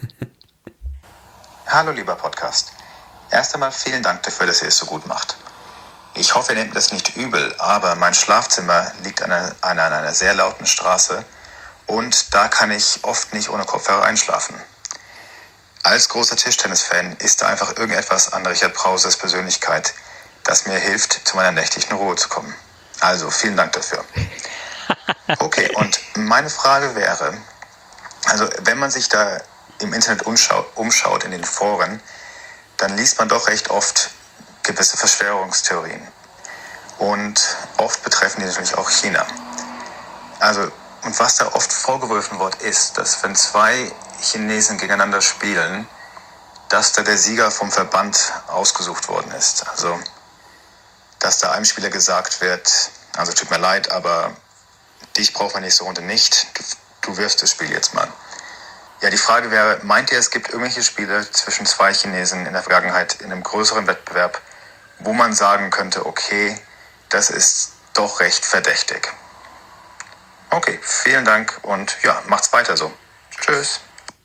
Hallo, lieber Podcast. Erst einmal vielen Dank dafür, dass ihr es so gut macht. Ich hoffe, ihr nehmt das nicht übel, aber mein Schlafzimmer liegt an einer, an einer sehr lauten Straße und da kann ich oft nicht ohne Kopfhörer einschlafen. Als großer Tischtennis-Fan ist da einfach irgendetwas an Richard Brauses Persönlichkeit, das mir hilft, zu meiner nächtlichen Ruhe zu kommen. Also, vielen Dank dafür. Okay, und meine Frage wäre, also wenn man sich da im Internet umschaut, umschaut in den Foren, dann liest man doch recht oft gewisse Verschwörungstheorien. Und oft betreffen die natürlich auch China. Also, und was da oft vorgeworfen wird, ist, dass wenn zwei Chinesen gegeneinander spielen, dass da der Sieger vom Verband ausgesucht worden ist. Also, dass da einem Spieler gesagt wird, also tut mir leid, aber dich braucht man nächste Runde nicht, du, du wirfst das Spiel jetzt mal. Ja, die Frage wäre, meint ihr, es gibt irgendwelche Spiele zwischen zwei Chinesen in der Vergangenheit in einem größeren Wettbewerb, wo man sagen könnte, okay, das ist doch recht verdächtig. Okay, vielen Dank und ja, macht's weiter so. Tschüss.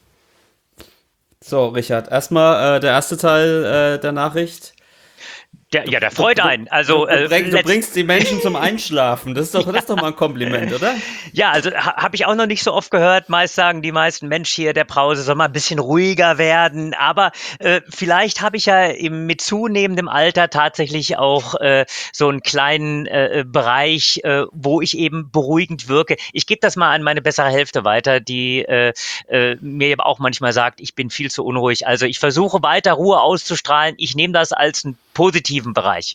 So, Richard, erstmal äh, der erste Teil äh, der Nachricht. Der, ja, der freut einen. Also, du, du, bring, äh, du bringst die Menschen zum Einschlafen. Das ist doch, das ist doch mal ein Kompliment, oder? Ja, also ha, habe ich auch noch nicht so oft gehört. Meist sagen die meisten, Mensch, hier, der Brause soll mal ein bisschen ruhiger werden. Aber äh, vielleicht habe ich ja im, mit zunehmendem Alter tatsächlich auch äh, so einen kleinen äh, Bereich, äh, wo ich eben beruhigend wirke. Ich gebe das mal an meine bessere Hälfte weiter, die äh, äh, mir eben auch manchmal sagt, ich bin viel zu unruhig. Also ich versuche weiter Ruhe auszustrahlen. Ich nehme das als einen positiven Bereich.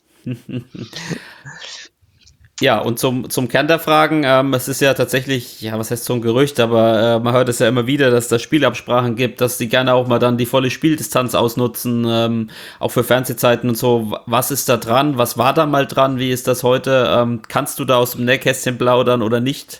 Ja, und zum, zum Kern der Fragen, ähm, es ist ja tatsächlich, ja, was heißt so ein Gerücht, aber äh, man hört es ja immer wieder, dass es da Spielabsprachen gibt, dass die gerne auch mal dann die volle Spieldistanz ausnutzen, ähm, auch für Fernsehzeiten und so. Was ist da dran? Was war da mal dran? Wie ist das heute? Ähm, kannst du da aus dem Nähkästchen plaudern oder nicht?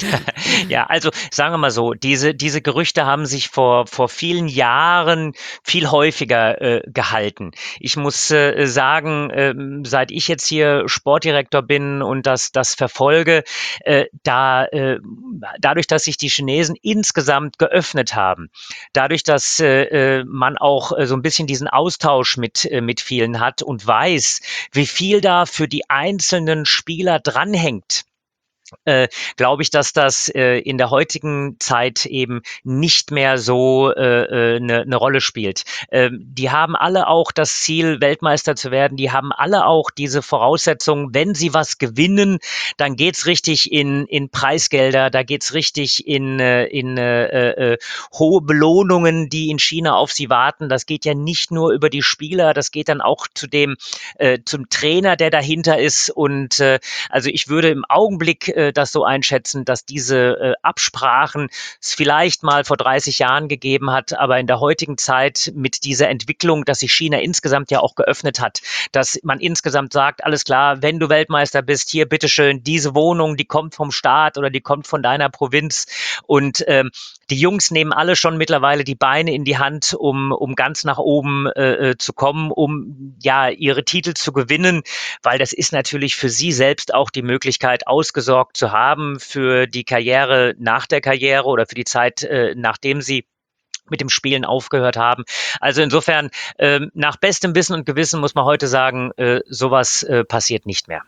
Ja, also sagen wir mal so, diese, diese Gerüchte haben sich vor, vor vielen Jahren viel häufiger äh, gehalten. Ich muss äh, sagen, äh, seit ich jetzt hier Sportdirektor bin und das, das verfolge, äh, da, äh, dadurch, dass sich die Chinesen insgesamt geöffnet haben, dadurch, dass äh, man auch äh, so ein bisschen diesen Austausch mit, äh, mit vielen hat und weiß, wie viel da für die einzelnen Spieler dranhängt, Äh, glaube ich, dass das äh, in der heutigen Zeit eben nicht mehr so äh, eine ne Rolle spielt. Ähm, die haben alle auch das Ziel, Weltmeister zu werden. Die haben alle auch diese Voraussetzungen, wenn sie was gewinnen, dann geht's richtig in, in Preisgelder, da geht's richtig in, äh, in äh, äh, hohe Belohnungen, die in China auf sie warten. Das geht ja nicht nur über die Spieler, das geht dann auch zu dem, äh, zum Trainer, der dahinter ist. Und äh, also ich würde im Augenblick äh, das so einschätzen, dass diese äh, Absprachen es vielleicht mal vor dreißig Jahren gegeben hat, aber in der heutigen Zeit mit dieser Entwicklung, dass sich China insgesamt ja auch geöffnet hat, dass man insgesamt sagt, alles klar, wenn du Weltmeister bist, hier bitteschön, diese Wohnung, die kommt vom Staat oder die kommt von deiner Provinz und ähm, die Jungs nehmen alle schon mittlerweile die Beine in die Hand, um, um ganz nach oben äh, zu kommen, um ja ihre Titel zu gewinnen, weil das ist natürlich für sie selbst auch die Möglichkeit, ausgesorgt zu haben für die Karriere nach der Karriere oder für die Zeit, äh, nachdem sie mit dem Spielen aufgehört haben. Also insofern, äh, nach bestem Wissen und Gewissen muss man heute sagen, äh, sowas äh, passiert nicht mehr.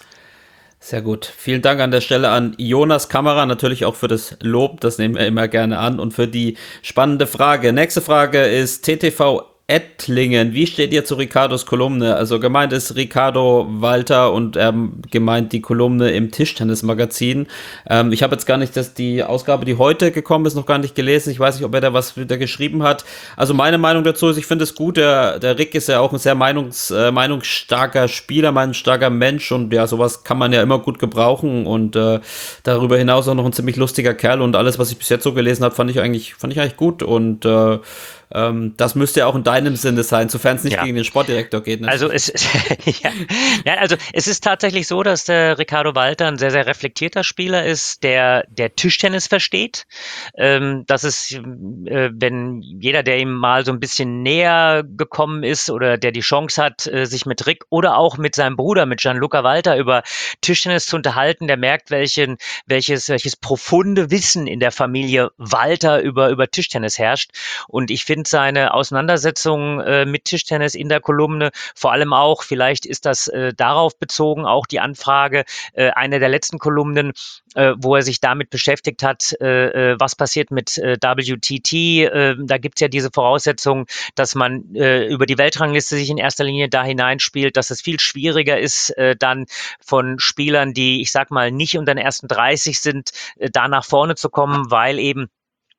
Sehr gut. Vielen Dank an der Stelle an Jonas Kammerer, natürlich auch für das Lob, das nehmen wir immer gerne an und für die spannende Frage. Nächste Frage ist T T V Ettlingen. Wie steht ihr zu Ricardos Kolumne? Also gemeint ist Ricardo Walter und ähm, gemeint die Kolumne im Tischtennis-Magazin. Ähm, ich habe jetzt gar nicht das, die Ausgabe, die heute gekommen ist, noch gar nicht gelesen. Ich weiß nicht, ob er da was wieder geschrieben hat. Also meine Meinung dazu ist, ich finde es gut, der, der Rick ist ja auch ein sehr meinungs, äh, meinungsstarker Spieler, meinungsstarker Mensch und ja, sowas kann man ja immer gut gebrauchen und äh, darüber hinaus auch noch ein ziemlich lustiger Kerl und alles, was ich bis jetzt so gelesen habe, fand ich eigentlich, fand ich eigentlich gut und äh, Ähm, das müsste ja auch in deinem Sinne sein, sofern es nicht ja. gegen den Sportdirektor geht. Natürlich. Also es, ja. ja, also es ist tatsächlich so, dass der Ricardo Walter ein sehr, sehr reflektierter Spieler ist, der, der Tischtennis versteht. Ähm, das ist, äh, wenn jeder, der ihm mal so ein bisschen näher gekommen ist oder der die Chance hat, äh, sich mit Rick oder auch mit seinem Bruder, mit Gianluca Walter über Tischtennis zu unterhalten, der merkt, welchen, welches, welches profunde Wissen in der Familie Walter über, über Tischtennis herrscht. Und ich finde, beginnt seine Auseinandersetzung äh, mit Tischtennis in der Kolumne. Vor allem auch, vielleicht ist das äh, darauf bezogen, auch die Anfrage, äh, eine der letzten Kolumnen, äh, wo er sich damit beschäftigt hat, äh, was passiert mit äh, W T T. Äh, da gibt es ja diese Voraussetzung, dass man äh, über die Weltrangliste sich in erster Linie da hineinspielt, dass es viel schwieriger ist, äh, dann von Spielern, die, ich sag mal, nicht unter den ersten dreißig sind, äh, da nach vorne zu kommen, weil eben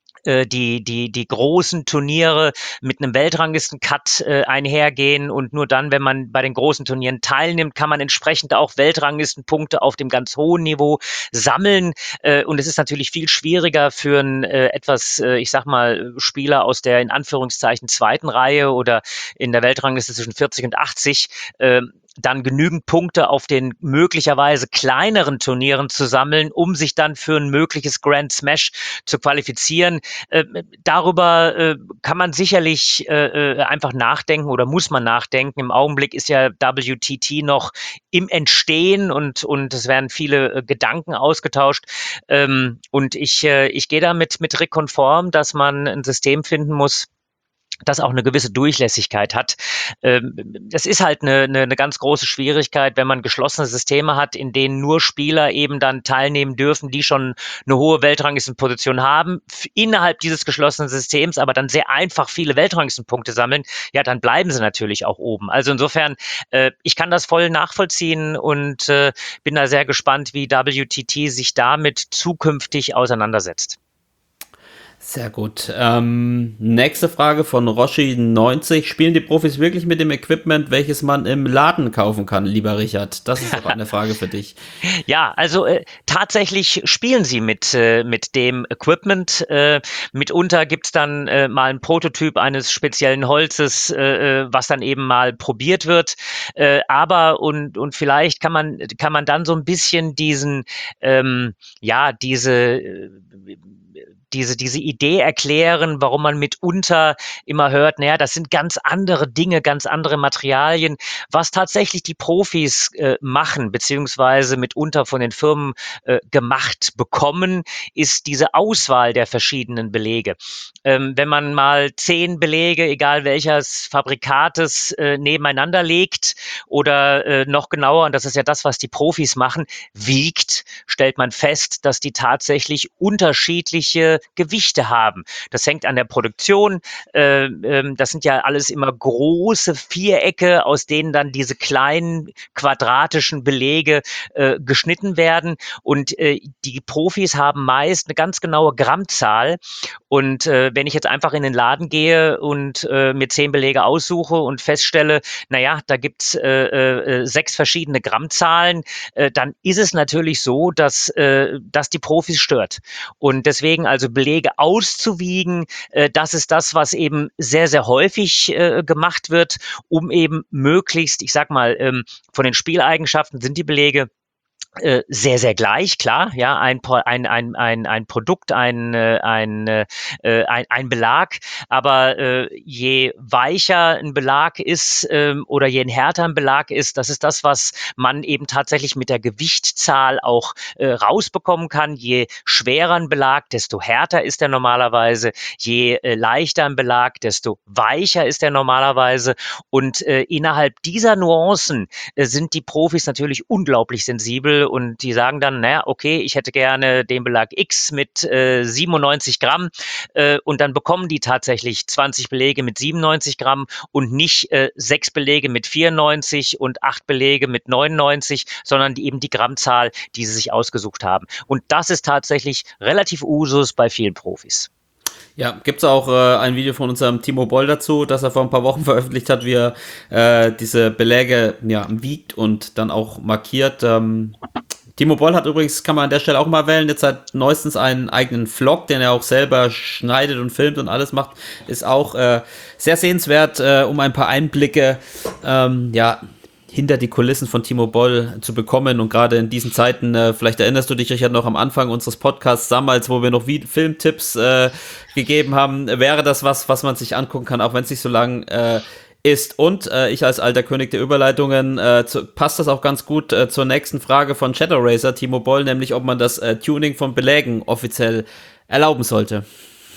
die die die großen Turniere mit einem Weltranglisten-Cut äh, einhergehen und nur dann, wenn man bei den großen Turnieren teilnimmt, kann man entsprechend auch Weltranglistenpunkte auf dem ganz hohen Niveau sammeln äh, und es ist natürlich viel schwieriger für einen äh, etwas, äh, ich sag mal, Spieler aus der in Anführungszeichen zweiten Reihe oder in der Weltrangliste zwischen vierzig und achtzig äh, dann genügend Punkte auf den möglicherweise kleineren Turnieren zu sammeln, um sich dann für ein mögliches Grand Smash zu qualifizieren. Äh, darüber äh, kann man sicherlich äh, einfach nachdenken oder muss man nachdenken. Im Augenblick ist ja W T T noch im Entstehen und und es werden viele äh, Gedanken ausgetauscht. Ähm, und ich äh, ich gehe damit mit Rick konform, dass man ein System finden muss, das auch eine gewisse Durchlässigkeit hat. Das ist halt eine, eine, eine ganz große Schwierigkeit, wenn man geschlossene Systeme hat, in denen nur Spieler eben dann teilnehmen dürfen, die schon eine hohe Weltranglistenposition haben, innerhalb dieses geschlossenen Systems, aber dann sehr einfach viele Weltranglistenpunkte sammeln, ja, dann bleiben sie natürlich auch oben. Also insofern, äh, ich kann das voll nachvollziehen und äh, bin da sehr gespannt, wie W T T sich damit zukünftig auseinandersetzt. Sehr gut. Ähm, nächste Frage von Roshi neunzig. Spielen die Profis wirklich mit dem Equipment, welches man im Laden kaufen kann, lieber Richard? Das ist auch eine Frage für dich. Ja, also äh, tatsächlich spielen sie mit, äh, mit dem Equipment. Äh, mitunter gibt's dann äh, mal einen Prototyp eines speziellen Holzes, äh, was dann eben mal probiert wird. Äh, aber und, und vielleicht kann man, kann man dann so ein bisschen diesen, ähm, ja, diese äh, diese diese Idee erklären, warum man mitunter immer hört, naja, das sind ganz andere Dinge, ganz andere Materialien. Was tatsächlich die Profis äh, machen, beziehungsweise mitunter von den Firmen äh, gemacht bekommen, ist diese Auswahl der verschiedenen Belege. Ähm, wenn man mal zehn Belege, egal welches Fabrikates, äh, nebeneinander legt oder äh, noch genauer, und das ist ja das, was die Profis machen, wiegt, stellt man fest, dass die tatsächlich unterschiedliche Gewichte haben. Das hängt an der Produktion. Äh, äh, das sind ja alles immer große Vierecke, aus denen dann diese kleinen quadratischen Belege äh, geschnitten werden. Und äh, die Profis haben meist eine ganz genaue Grammzahl. Und äh, wenn ich jetzt einfach in den Laden gehe und äh, mir zehn Belege aussuche und feststelle, naja, da gibt's äh, äh, sechs verschiedene Grammzahlen, äh, dann ist es natürlich so, dass, äh, dass die Profis stört. Und deswegen also Belege auszuwiegen, äh, das ist das, was eben sehr, sehr häufig äh, gemacht wird, um eben möglichst, ich sag mal, ähm, von den Spieleigenschaften sind die Belege Äh, sehr, sehr gleich, klar, ja, ein, ein, ein, ein, ein Produkt, ein, ein, äh, ein, ein Belag, aber äh, je weicher ein Belag ist äh, oder je härter ein Belag ist, das ist das, was man eben tatsächlich mit der Gewichtszahl auch äh, rausbekommen kann. Je schwerer ein Belag, desto härter ist er normalerweise, je äh, leichter ein Belag, desto weicher ist er normalerweise und äh, innerhalb dieser Nuancen äh, sind die Profis natürlich unglaublich sensibel und die sagen dann, naja, okay, ich hätte gerne den Belag X mit äh, siebenundneunzig Gramm äh, und dann bekommen die tatsächlich zwanzig Belege mit siebenundneunzig Gramm und nicht äh, sechs Belege mit vierundneunzig und acht Belege mit neunundneunzig, sondern die, eben die Grammzahl, die sie sich ausgesucht haben. Und das ist tatsächlich relativ Usus bei vielen Profis. Ja, gibt's auch äh, ein Video von unserem Timo Boll dazu, das er vor ein paar Wochen veröffentlicht hat, wie er äh, diese Beläge ja, wiegt und dann auch markiert. Ähm, Timo Boll hat übrigens, kann man an der Stelle auch mal wählen, jetzt hat neuestens einen eigenen Vlog, den er auch selber schneidet und filmt und alles macht, ist auch äh, sehr sehenswert, äh, um ein paar Einblicke, ähm, ja, hinter die Kulissen von Timo Boll zu bekommen und gerade in diesen Zeiten, äh, vielleicht erinnerst du dich, Richard, noch am Anfang unseres Podcasts damals, wo wir noch wie Filmtipps äh, gegeben haben, wäre das was, was man sich angucken kann, auch wenn es nicht so lang äh, ist. Und äh, ich als alter König der Überleitungen, äh, zu, passt das auch ganz gut äh, zur nächsten Frage von Shadow Racer, Timo Boll, nämlich ob man das äh, Tuning von Belägen offiziell erlauben sollte.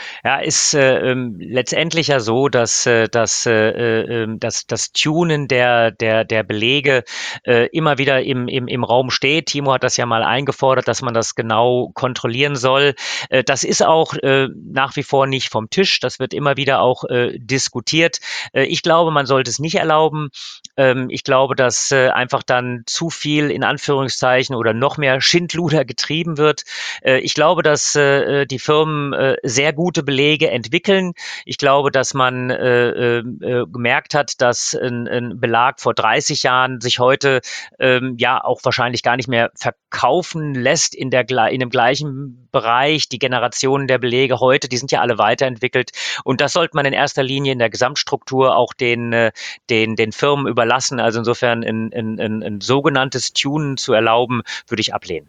Ja, ist äh, ähm, letztendlich ja so, dass, äh, dass, äh, äh, dass das Tunen der, der, der Belege äh, immer wieder im, im, im Raum steht. Timo hat das ja mal eingefordert, dass man das genau kontrollieren soll. Äh, das ist auch äh, nach wie vor nicht vom Tisch. Das wird immer wieder auch äh, diskutiert. Äh, ich glaube, man sollte es nicht erlauben. Ähm, ich glaube, dass äh, einfach dann zu viel in Anführungszeichen oder noch mehr Schindluder getrieben wird. Äh, ich glaube, dass äh, die Firmen äh, sehr gute Belege entwickeln. Ich glaube, dass man äh, äh, gemerkt hat, dass ein, ein Belag vor dreißig Jahren sich heute ähm, ja auch wahrscheinlich gar nicht mehr verkaufen lässt in, der, in dem gleichen Bereich. Die Generationen der Belege heute, die sind ja alle weiterentwickelt. Und das sollte man in erster Linie in der Gesamtstruktur auch den, äh, den, den Firmen überlassen. Also insofern ein, ein, ein, ein sogenanntes Tunen zu erlauben, würde ich ablehnen.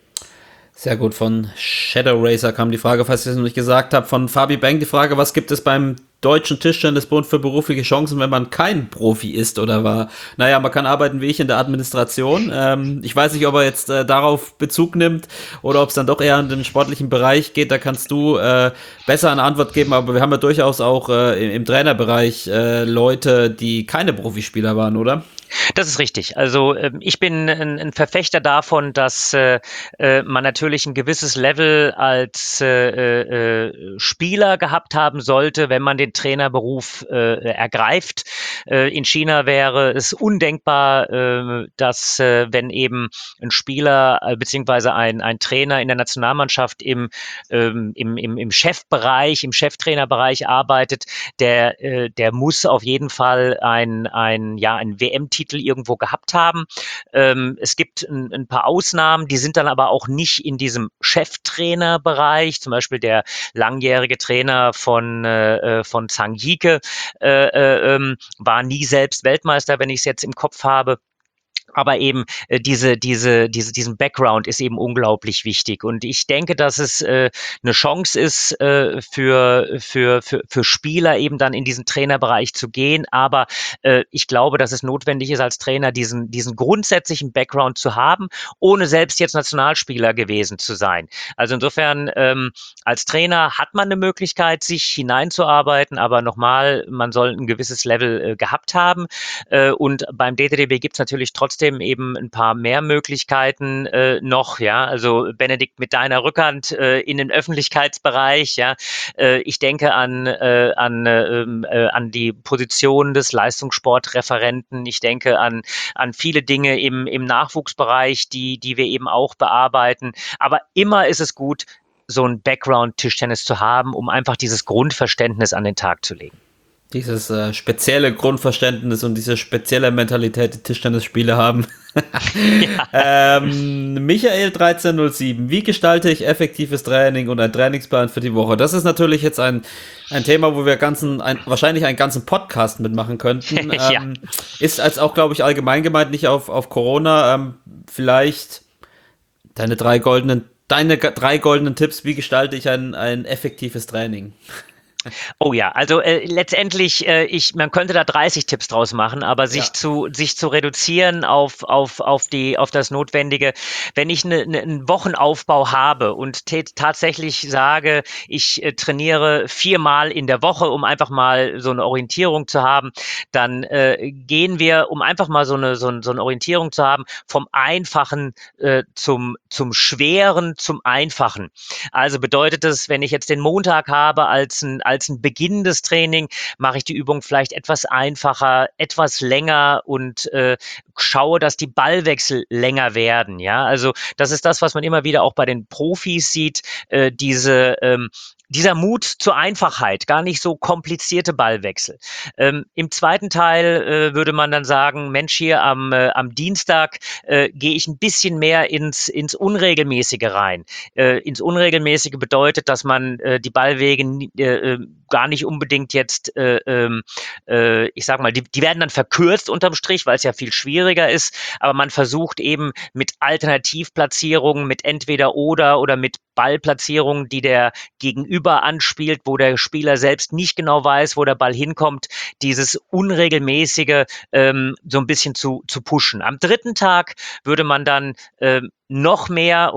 Sehr gut, von Shadow Racer kam die Frage, falls ich es noch nicht gesagt habe, von Fabi Bank die Frage, was gibt es beim Deutschen Tischtennisbund für berufliche Chancen, wenn man kein Profi ist oder war? Naja, man kann arbeiten wie ich in der Administration. Ähm, ich weiß nicht, ob er jetzt äh, darauf Bezug nimmt oder ob es dann doch eher in den sportlichen Bereich geht. Da kannst du äh, besser eine Antwort geben, aber wir haben ja durchaus auch äh, im, im Trainerbereich äh, Leute, die keine Profispieler waren, oder? Das ist richtig. Also äh, ich bin ein, ein Verfechter davon, dass äh, äh, man natürlich ein gewisses Level als äh, äh, Spieler gehabt haben sollte, wenn man den Trainerberuf äh, ergreift. Äh, in China wäre es undenkbar, äh, dass äh, wenn eben ein Spieler äh, beziehungsweise ein, ein Trainer in der Nationalmannschaft im, ähm, im, im, im Chefbereich, im Cheftrainerbereich arbeitet, der, äh, der muss auf jeden Fall ein, ein, ja, ein W M-Titel irgendwo gehabt haben. Ähm, es gibt ein, ein paar Ausnahmen, die sind dann aber auch nicht in diesem Cheftrainerbereich. Zum Beispiel der langjährige Trainer von, äh, von Zhang Jike äh, äh, ähm, war nie selbst Weltmeister, wenn ich es jetzt im Kopf habe. Aber eben äh, diese, diese, diese, diesen Background ist eben unglaublich wichtig. Und ich denke, dass es äh, eine Chance ist, äh, für, für, für, für Spieler eben dann in diesen Trainerbereich zu gehen. Aber äh, ich glaube, dass es notwendig ist, als Trainer diesen, diesen grundsätzlichen Background zu haben, ohne selbst jetzt Nationalspieler gewesen zu sein. Also insofern, ähm, als Trainer hat man eine Möglichkeit, sich hineinzuarbeiten. Aber nochmal, man soll ein gewisses Level äh, gehabt haben. Äh, und beim D T D B gibt es natürlich trotzdem eben ein paar mehr Möglichkeiten äh, noch, ja, also Benedikt mit deiner Rückhand äh, in den Öffentlichkeitsbereich, ja, äh, ich denke an äh, an äh, äh, an die Position des Leistungssportreferenten, ich denke an an viele Dinge im im Nachwuchsbereich, die die wir eben auch bearbeiten, aber immer ist es gut, so ein Background-Tischtennis zu haben, um einfach dieses Grundverständnis an den Tag zu legen. Dieses äh, spezielle Grundverständnis und diese spezielle Mentalität, die Tischtennisspieler haben. ja. ähm, Michael dreizehn null sieben, wie gestalte ich effektives Training und einen Trainingsplan für die Woche? Das ist natürlich jetzt ein, ein Thema, wo wir ganzen, ein, wahrscheinlich einen ganzen Podcast mitmachen könnten. ja. ähm, ist als auch, glaube ich, allgemein gemeint, nicht auf, auf Corona. Ähm, vielleicht deine drei goldenen, deine drei goldenen Tipps, wie gestalte ich ein, ein effektives Training? Oh ja, also äh, letztendlich, äh, ich, man könnte da dreißig Tipps draus machen, aber sich ja. zu sich zu reduzieren auf auf auf die auf das Notwendige. Wenn ich ne, ne, einen Wochenaufbau habe und tatsächlich sage, ich äh, trainiere viermal in der Woche, um einfach mal so eine Orientierung zu haben, dann äh, gehen wir, um einfach mal so eine so, so eine Orientierung zu haben, vom Einfachen äh, zum zum Schweren zum Einfachen. Also bedeutet es, wenn ich jetzt den Montag habe als ein als ein beginnendes Training, mache ich die Übung vielleicht etwas einfacher, etwas länger und äh, schaue, dass die Ballwechsel länger werden. Ja, also das ist das, was man immer wieder auch bei den Profis sieht, äh, diese ähm, dieser Mut zur Einfachheit, gar nicht so komplizierte Ballwechsel. Ähm, Im zweiten Teil äh, würde man dann sagen, Mensch, hier am, äh, am Dienstag äh, gehe ich ein bisschen mehr ins, ins Unregelmäßige rein. Äh, ins Unregelmäßige bedeutet, dass man äh, die Ballwege äh, gar nicht unbedingt jetzt, äh, äh, ich sag mal, die, die werden dann verkürzt unterm Strich, weil es ja viel schwieriger ist, aber man versucht eben mit Alternativplatzierungen, mit entweder oder oder mit Ballplatzierungen, die der Gegenüber anspielt, wo der Spieler selbst nicht genau weiß, wo der Ball hinkommt, dieses Unregelmäßige ähm, so ein bisschen zu, zu pushen. Am dritten Tag würde man dann ähm, noch mehr oder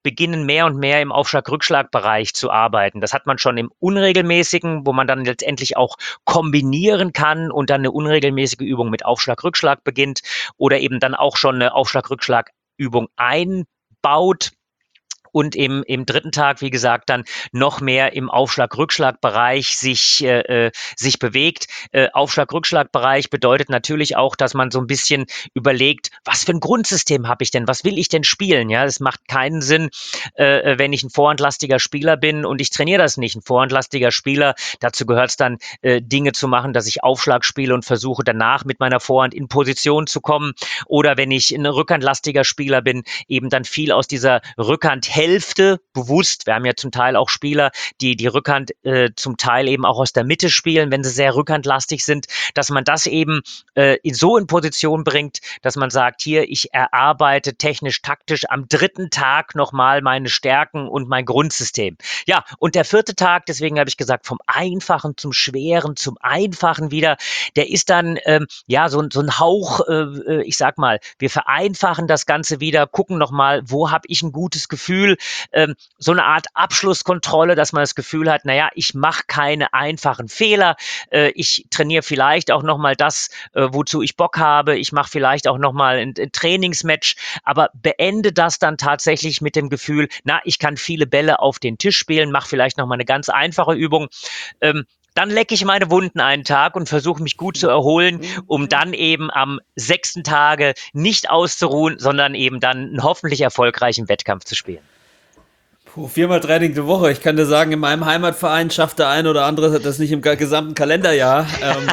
beginnen mehr und mehr im Aufschlag-Rückschlag-Bereich zu arbeiten. Das hat man schon im Unregelmäßigen, wo man dann letztendlich auch kombinieren kann und dann eine unregelmäßige Übung mit Aufschlag-Rückschlag beginnt oder eben dann auch schon eine Aufschlag-Rückschlag-Übung einbaut. Und im, im dritten Tag, wie gesagt, dann noch mehr im Aufschlag-Rückschlag-Bereich sich, äh, sich bewegt. Äh, Aufschlag-Rückschlag-Bereich bedeutet natürlich auch, dass man so ein bisschen überlegt, was für ein Grundsystem habe ich denn? Was will ich denn spielen? Ja, es macht keinen Sinn, äh, wenn ich ein vorhandlastiger Spieler bin und ich trainiere das nicht. Ein vorhandlastiger Spieler, dazu gehört es dann, äh, Dinge zu machen, dass ich Aufschlag spiele und versuche danach mit meiner Vorhand in Position zu kommen. Oder wenn ich ein rückhandlastiger Spieler bin, eben dann viel aus dieser Rückhand Hälfte bewusst. Wir haben ja zum Teil auch Spieler, die die Rückhand äh, zum Teil eben auch aus der Mitte spielen, wenn sie sehr rückhandlastig sind, dass man das eben äh, so in Position bringt, dass man sagt, hier, ich erarbeite technisch, taktisch am dritten Tag nochmal meine Stärken und mein Grundsystem. Ja, und der vierte Tag, deswegen habe ich gesagt, vom Einfachen zum Schweren, zum Einfachen wieder, der ist dann ähm, ja so, so ein Hauch, äh, ich sag mal, wir vereinfachen das Ganze wieder, gucken nochmal, wo habe ich ein gutes Gefühl, Ähm, so eine Art Abschlusskontrolle, dass man das Gefühl hat, naja, ich mache keine einfachen Fehler, äh, ich trainiere vielleicht auch nochmal das, äh, wozu ich Bock habe, ich mache vielleicht auch nochmal ein, ein Trainingsmatch, aber beende das dann tatsächlich mit dem Gefühl, na, ich kann viele Bälle auf den Tisch spielen, mache vielleicht nochmal eine ganz einfache Übung, ähm, dann lecke ich meine Wunden einen Tag und versuche mich gut zu erholen, um dann eben am sechsten Tage nicht auszuruhen, sondern eben dann einen hoffentlich erfolgreichen Wettkampf zu spielen. Puh, viermal Training die Woche. Ich kann dir sagen, in meinem Heimatverein schafft der ein oder andere das nicht im gesamten Kalenderjahr. ähm,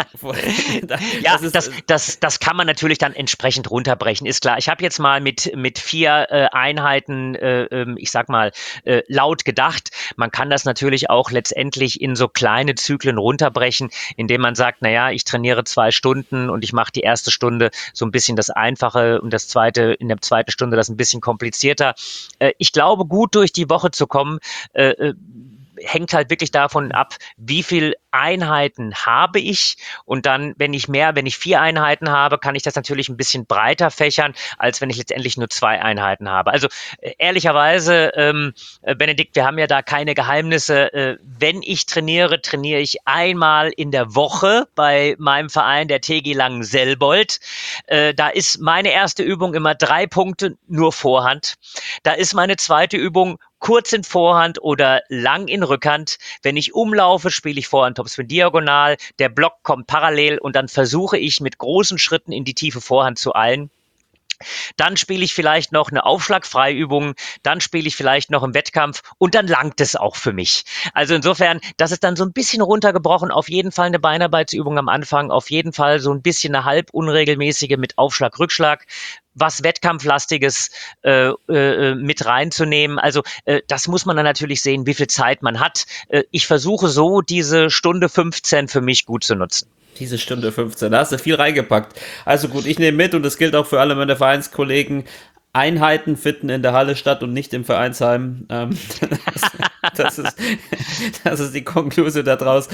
das ja, das, das, das, das kann man natürlich dann entsprechend runterbrechen, ist klar. Ich habe jetzt mal mit, mit vier äh, Einheiten, äh, ich sag mal, äh, laut gedacht. Man kann das natürlich auch letztendlich in so kleine Zyklen runterbrechen, indem man sagt, naja, ich trainiere zwei Stunden und ich mache die erste Stunde so ein bisschen das Einfache und das zweite, in der zweiten Stunde das ein bisschen komplizierter. Äh, ich glaube, gut durch die Woche zu kommen, äh, hängt halt wirklich davon ab, wie viel Einheiten habe ich, und dann, wenn ich mehr, wenn ich vier Einheiten habe, kann ich das natürlich ein bisschen breiter fächern, als wenn ich letztendlich nur zwei Einheiten habe. Also äh, ehrlicherweise, ähm, Benedikt, wir haben ja da keine Geheimnisse. Äh, wenn ich trainiere, trainiere ich einmal in der Woche bei meinem Verein, der T G Langenselbold. Äh, da ist meine erste Übung immer drei Punkte, nur Vorhand. Da ist meine zweite Übung kurz in Vorhand oder lang in Rückhand. Wenn ich umlaufe, spiele ich Vorhand Topspin diagonal. Der Block kommt parallel und dann versuche ich mit großen Schritten in die tiefe Vorhand zu eilen. Dann spiele ich vielleicht noch eine Aufschlagfreiübung, dann spiele ich vielleicht noch im Wettkampf und dann langt es auch für mich. Also insofern, das ist dann so ein bisschen runtergebrochen, auf jeden Fall eine Beinarbeitsübung am Anfang, auf jeden Fall so ein bisschen eine halb unregelmäßige mit Aufschlag, Rückschlag, was Wettkampflastiges äh, äh, mit reinzunehmen. Also äh, das muss man dann natürlich sehen, wie viel Zeit man hat. Äh, ich versuche so, diese Stunde fünfzehn für mich gut zu nutzen. Diese Stunde fünfzehn, da hast du viel reingepackt. Also gut, ich nehme mit, und das gilt auch für alle meine Vereinskollegen, Einheiten finden in der Halle statt und nicht im Vereinsheim. Ähm, das, das, ist, das ist die Konklusion daraus.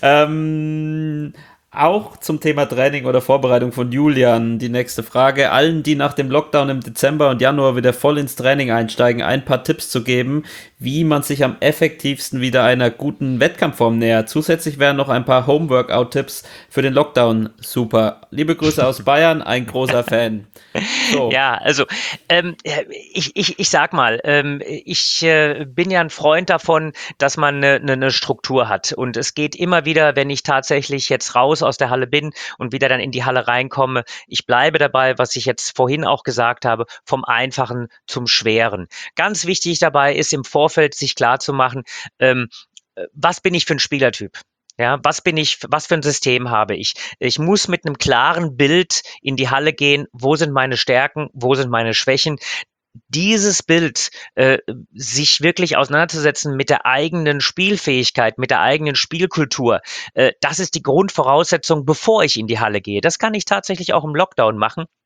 Ähm, Auch zum Thema Training oder Vorbereitung von Julian die nächste Frage. Allen, die nach dem Lockdown im Dezember und Januar wieder voll ins Training einsteigen, ein paar Tipps zu geben, wie man sich am effektivsten wieder einer guten Wettkampfform nähert. Zusätzlich wären noch ein paar Home-Workout-Tipps für den Lockdown super. Liebe Grüße aus Bayern, ein großer Fan. So. Ja, also ähm, ich, ich, ich sag mal, ähm, ich äh, bin ja ein Freund davon, dass man eine, eine Struktur hat. Und es geht immer wieder, wenn ich tatsächlich jetzt raus aus der Halle bin und wieder dann in die Halle reinkomme, ich bleibe dabei, was ich jetzt vorhin auch gesagt habe, vom Einfachen zum Schweren. Ganz wichtig dabei ist im Vorfeld sich klar zu machen, ähm, was bin ich für ein Spielertyp? Ja, was bin ich, was für ein System habe ich? Ich muss mit einem klaren Bild in die Halle gehen, wo sind meine Stärken, wo sind meine Schwächen? Dieses Bild, äh, sich wirklich auseinanderzusetzen mit der eigenen Spielfähigkeit, mit der eigenen Spielkultur, äh, das ist die Grundvoraussetzung, bevor ich in die Halle gehe. Das kann ich tatsächlich auch im Lockdown machen.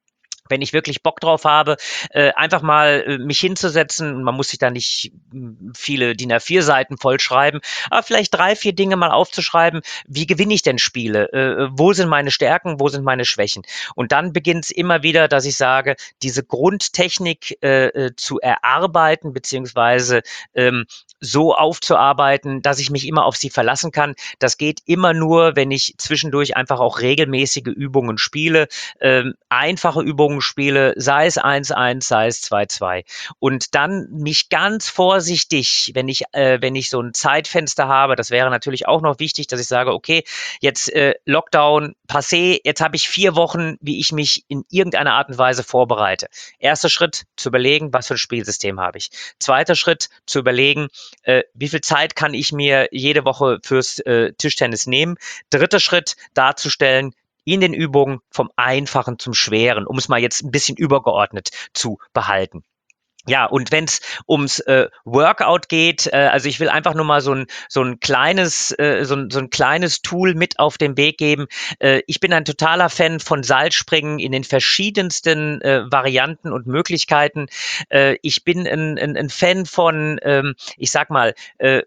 wenn ich wirklich Bock drauf habe, äh, einfach mal äh, mich hinzusetzen. Man muss sich da nicht m, viele D I N A vier Seiten vollschreiben, aber vielleicht drei, vier Dinge mal aufzuschreiben. Wie gewinne ich denn Spiele? Äh, wo sind meine Stärken? Wo sind meine Schwächen? Und dann beginnt es immer wieder, dass ich sage, diese Grundtechnik äh, äh, zu erarbeiten, beziehungsweise ähm, so aufzuarbeiten, dass ich mich immer auf sie verlassen kann. Das geht immer nur, wenn ich zwischendurch einfach auch regelmäßige Übungen spiele, ähm, einfache Übungen spiele, sei es eins eins, sei es zwei zwei. Und dann mich ganz vorsichtig, wenn ich, äh, wenn ich so ein Zeitfenster habe, das wäre natürlich auch noch wichtig, dass ich sage, okay, jetzt äh, Lockdown passé, jetzt habe ich vier Wochen, wie ich mich in irgendeiner Art und Weise vorbereite. Erster Schritt, zu überlegen, was für ein Spielsystem habe ich. Zweiter Schritt, zu überlegen, äh, wie viel Zeit kann ich mir jede Woche fürs äh, Tischtennis nehmen. Dritter Schritt, darzustellen, in den Übungen vom Einfachen zum Schweren, um es mal jetzt ein bisschen übergeordnet zu behalten. Ja, und wenn es ums äh, Workout geht, äh, also ich will einfach nur mal so ein so ein kleines äh, so, ein, so ein kleines Tool mit auf den Weg geben. Äh, ich bin ein totaler Fan von Seilspringen in den verschiedensten äh, Varianten und Möglichkeiten. Äh, ich bin ein, ein, ein Fan von, ähm, ich sag mal, äh,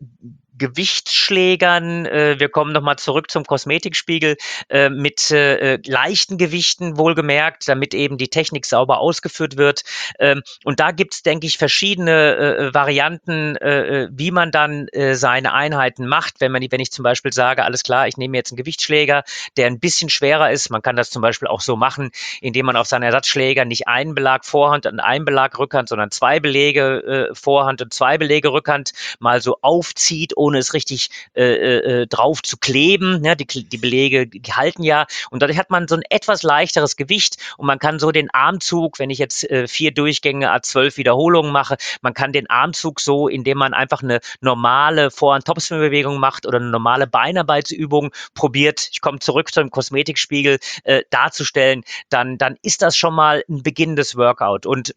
Gewichtsschlägern, äh, wir kommen nochmal zurück zum Kosmetikspiegel, äh, mit äh, leichten Gewichten wohlgemerkt, damit eben die Technik sauber ausgeführt wird. Ähm, und da gibt's, denke ich, verschiedene äh, Varianten, äh, wie man dann äh, seine Einheiten macht. Wenn man, wenn ich zum Beispiel sage, alles klar, ich nehme jetzt einen Gewichtsschläger, der ein bisschen schwerer ist. Man kann das zum Beispiel auch so machen, indem man auf seinen Ersatzschläger nicht einen Belag Vorhand und einen Belag Rückhand, sondern zwei Belege äh, Vorhand und zwei Belege Rückhand mal so aufzieht, ohne es richtig äh, äh, drauf zu kleben. Ja, die, die Belege, die halten ja. Und dadurch hat man so ein etwas leichteres Gewicht und man kann so den Armzug, wenn ich jetzt äh, vier Durchgänge à zwölf Wiederholungen mache, man kann den Armzug so, indem man einfach eine normale Vorhand-Topspin-Bewegung macht oder eine normale Beinarbeitsübung probiert, ich komme zurück zum Kosmetikspiegel, äh, darzustellen, dann, dann ist das schon mal ein beginnendes Workout. Und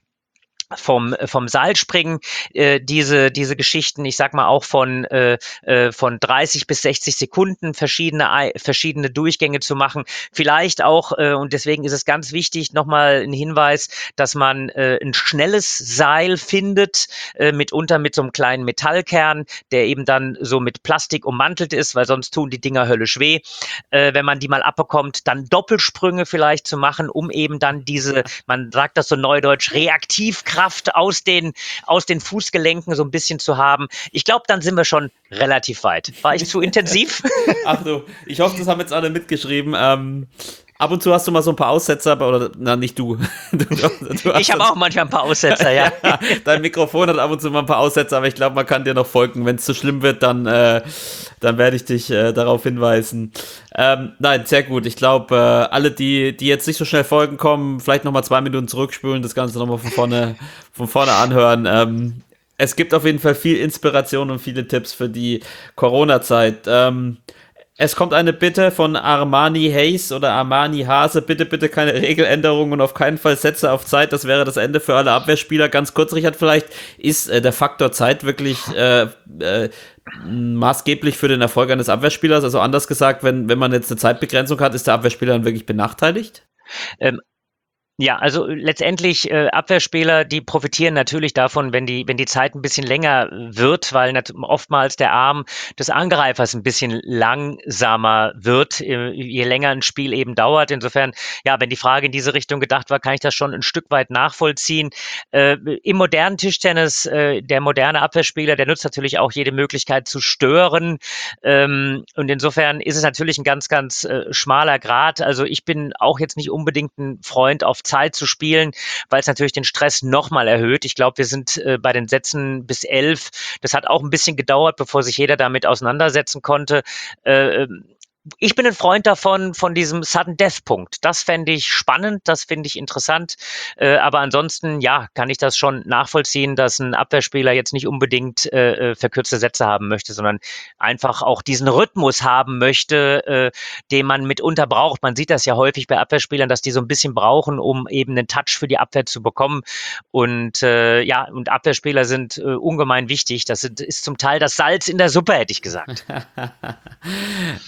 vom vom Seilspringen, äh, diese diese Geschichten, ich sag mal auch von äh, äh, von dreißig bis sechzig Sekunden verschiedene verschiedene Durchgänge zu machen, vielleicht auch äh, und deswegen ist es ganz wichtig, nochmal ein Hinweis, dass man äh, ein schnelles Seil findet, äh, mitunter mit so einem kleinen Metallkern, der eben dann so mit Plastik ummantelt ist, weil sonst tun die Dinger höllisch weh. Äh, wenn man die mal abbekommt, dann Doppelsprünge vielleicht zu machen, um eben dann diese, man sagt das so neudeutsch, Reaktivkraft aus den, aus den Fußgelenken so ein bisschen zu haben. Ich glaube, dann sind wir schon relativ weit. War ich zu intensiv? Ach du, ich hoffe, das haben jetzt alle mitgeschrieben. Ähm, ab und zu hast du mal so ein paar Aussetzer, oder, na, nicht du. du, du ich habe auch manchmal ein paar Aussetzer, ja. ja. Dein Mikrofon hat ab und zu mal ein paar Aussetzer, aber ich glaube, man kann dir noch folgen. Wenn es zu schlimm wird, dann, äh, dann werde ich dich äh, darauf hinweisen. Ähm, nein, sehr gut. Ich glaube, äh, alle, die, die jetzt nicht so schnell folgen kommen, vielleicht nochmal zwei Minuten zurückspülen, das Ganze nochmal von vorne, von vorne anhören. Ähm, es gibt auf jeden Fall viel Inspiration und viele Tipps für die Corona-Zeit. Ähm, Es kommt eine Bitte von Armani Hayes oder Armani Hase. Bitte, bitte keine Regeländerungen und auf keinen Fall Sätze auf Zeit. Das wäre das Ende für alle Abwehrspieler. Ganz kurz, Richard, vielleicht ist äh, der Faktor Zeit wirklich äh, äh, maßgeblich für den Erfolg eines Abwehrspielers? Also anders gesagt, wenn, wenn man jetzt eine Zeitbegrenzung hat, ist der Abwehrspieler dann wirklich benachteiligt? Ähm, Ja, also letztendlich äh, Abwehrspieler, die profitieren natürlich davon, wenn die wenn die Zeit ein bisschen länger wird, weil nat- oftmals der Arm des Angreifers ein bisschen langsamer wird, äh, je länger ein Spiel eben dauert. Insofern, ja, wenn die Frage in diese Richtung gedacht war, kann ich das schon ein Stück weit nachvollziehen. Äh, im modernen Tischtennis, äh, der moderne Abwehrspieler, der nutzt natürlich auch jede Möglichkeit zu stören. Ähm, und insofern ist es natürlich ein ganz, ganz äh, schmaler Grat. Also ich bin auch jetzt nicht unbedingt ein Freund auf Zeit zu spielen, weil es natürlich den Stress nochmal erhöht. Ich glaube, wir sind äh, bei den Sätzen bis elf. Das hat auch ein bisschen gedauert, bevor sich jeder damit auseinandersetzen konnte. Äh, Ich bin ein Freund davon, von diesem Sudden Death Punkt. Das fände ich spannend, das finde ich interessant. Äh, aber ansonsten, ja, kann ich das schon nachvollziehen, dass ein Abwehrspieler jetzt nicht unbedingt äh, verkürzte Sätze haben möchte, sondern einfach auch diesen Rhythmus haben möchte, äh, den man mitunter braucht. Man sieht das ja häufig bei Abwehrspielern, dass die so ein bisschen brauchen, um eben einen Touch für die Abwehr zu bekommen. Und äh, ja, und Abwehrspieler sind äh, ungemein wichtig. Das ist zum Teil das Salz in der Suppe, hätte ich gesagt. ähm,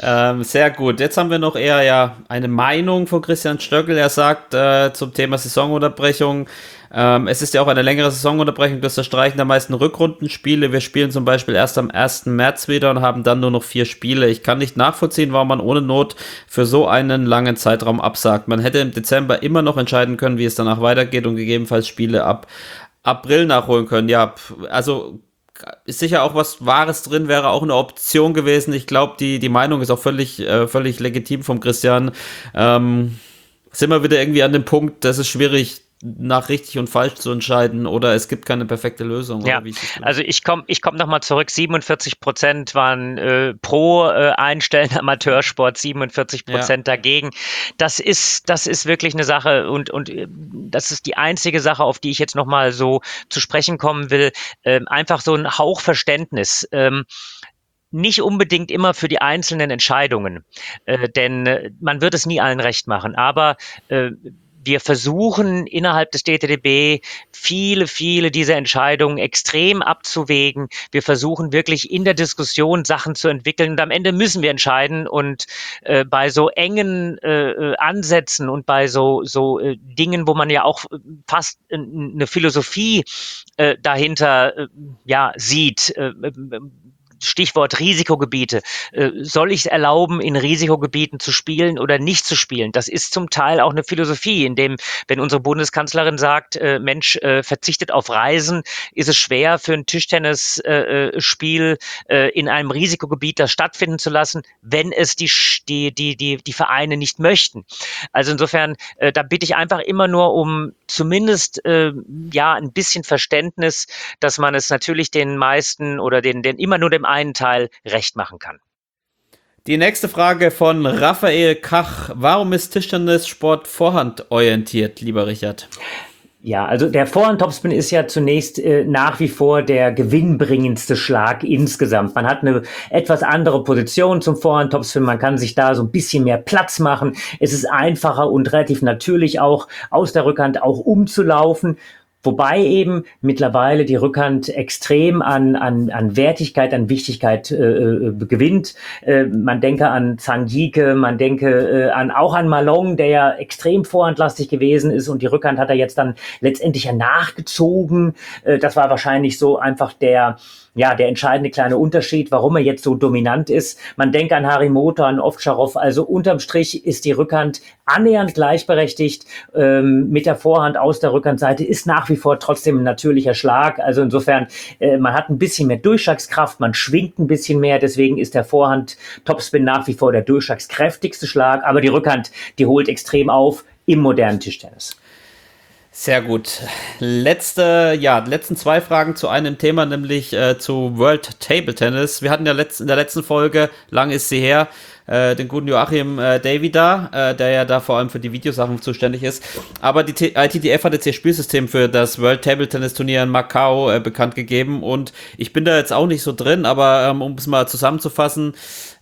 Ähm, sehr gut. Jetzt haben wir noch eher ja eine Meinung von Christian Stöckel. Er sagt äh, zum Thema Saisonunterbrechung, ähm, es ist ja auch eine längere Saisonunterbrechung durch das Streichen der meisten Rückrundenspiele. Wir spielen zum Beispiel erst am ersten März wieder und haben dann nur noch vier Spiele. Ich kann nicht nachvollziehen, warum man ohne Not für so einen langen Zeitraum absagt. Man hätte im Dezember immer noch entscheiden können, wie es danach weitergeht und gegebenenfalls Spiele ab April nachholen können. Ja, also ist sicher auch was Wahres drin, wäre auch eine Option gewesen. Ich glaube, die, die Meinung ist auch völlig, äh, völlig legitim vom Christian. Ähm, sind wir wieder irgendwie an dem Punkt, das ist schwierig, nach richtig und falsch zu entscheiden, oder es gibt keine perfekte Lösung. Ja, oder wie also ich komme ich komm nochmal zurück, siebenundvierzig Prozent waren äh, pro äh, Einstellen Amateursport, siebenundvierzig Prozent ja. dagegen. Das ist, das ist wirklich eine Sache und, und äh, das ist die einzige Sache, auf die ich jetzt nochmal so zu sprechen kommen will. Äh, einfach so ein Hauch Verständnis. Ähm, Nicht unbedingt immer für die einzelnen Entscheidungen, äh, denn äh, man wird es nie allen recht machen, aber äh, wir versuchen innerhalb des D T D B viele, viele dieser Entscheidungen extrem abzuwägen. Wir versuchen wirklich in der Diskussion Sachen zu entwickeln und am Ende müssen wir entscheiden und äh, bei so engen äh, Ansätzen und bei so, so äh, Dingen, wo man ja auch fast äh, eine Philosophie äh, dahinter äh, ja, sieht, äh, Stichwort Risikogebiete. Soll ich es erlauben, in Risikogebieten zu spielen oder nicht zu spielen? Das ist zum Teil auch eine Philosophie, in dem, wenn unsere Bundeskanzlerin sagt, äh, Mensch, äh, verzichtet auf Reisen, ist es schwer für ein Tischtennisspiel äh, in einem Risikogebiet das stattfinden zu lassen, wenn es die, die, die, die, die Vereine nicht möchten. Also insofern, äh, da bitte ich einfach immer nur um zumindest äh, ja ein bisschen Verständnis, dass man es natürlich den meisten oder den, den immer nur dem einen Teil recht machen kann. Die nächste Frage von Raphael Kach. Warum ist Tischtennissport vorhandorientiert, lieber Richard? Ja, also der Vorhand-Topspin ist ja zunächst äh, nach wie vor der gewinnbringendste Schlag insgesamt. Man hat eine etwas andere Position zum Vorhand-Topspin. Man kann sich da so ein bisschen mehr Platz machen. Es ist einfacher und relativ natürlich auch aus der Rückhand auch umzulaufen. Wobei eben mittlerweile die Rückhand extrem an, an, an Wertigkeit, an Wichtigkeit äh, gewinnt. Äh, man denke an Zhang Jike, man denke äh, an, auch an Ma Long, der ja extrem vorhandlastig gewesen ist und die Rückhand hat er jetzt dann letztendlich ja nachgezogen. Äh, das war wahrscheinlich so einfach der ja, der entscheidende kleine Unterschied, warum er jetzt so dominant ist. Man denkt an Harimoto, an Ovtcharov, also unterm Strich ist die Rückhand annähernd gleichberechtigt ähm, mit der Vorhand aus der Rückhandseite, ist nach wie vor trotzdem ein natürlicher Schlag. Also insofern, äh, man hat ein bisschen mehr Durchschlagskraft, man schwingt ein bisschen mehr, deswegen ist der Vorhand-Topspin nach wie vor der durchschlagskräftigste Schlag, aber die Rückhand, die holt extrem auf im modernen Tischtennis. Sehr gut. Letzte, ja, die letzten zwei Fragen zu einem Thema, nämlich äh, zu World Table Tennis. Wir hatten ja letzt, in der letzten Folge, lang ist sie her, äh, den guten Joachim äh, Davy da, äh, der ja da vor allem für die Videosachen zuständig ist. Aber die T- I T T F hat jetzt ihr Spielsystem für das World Table Tennis Turnier in Macau äh, bekannt gegeben und ich bin da jetzt auch nicht so drin, aber ähm, um es mal zusammenzufassen,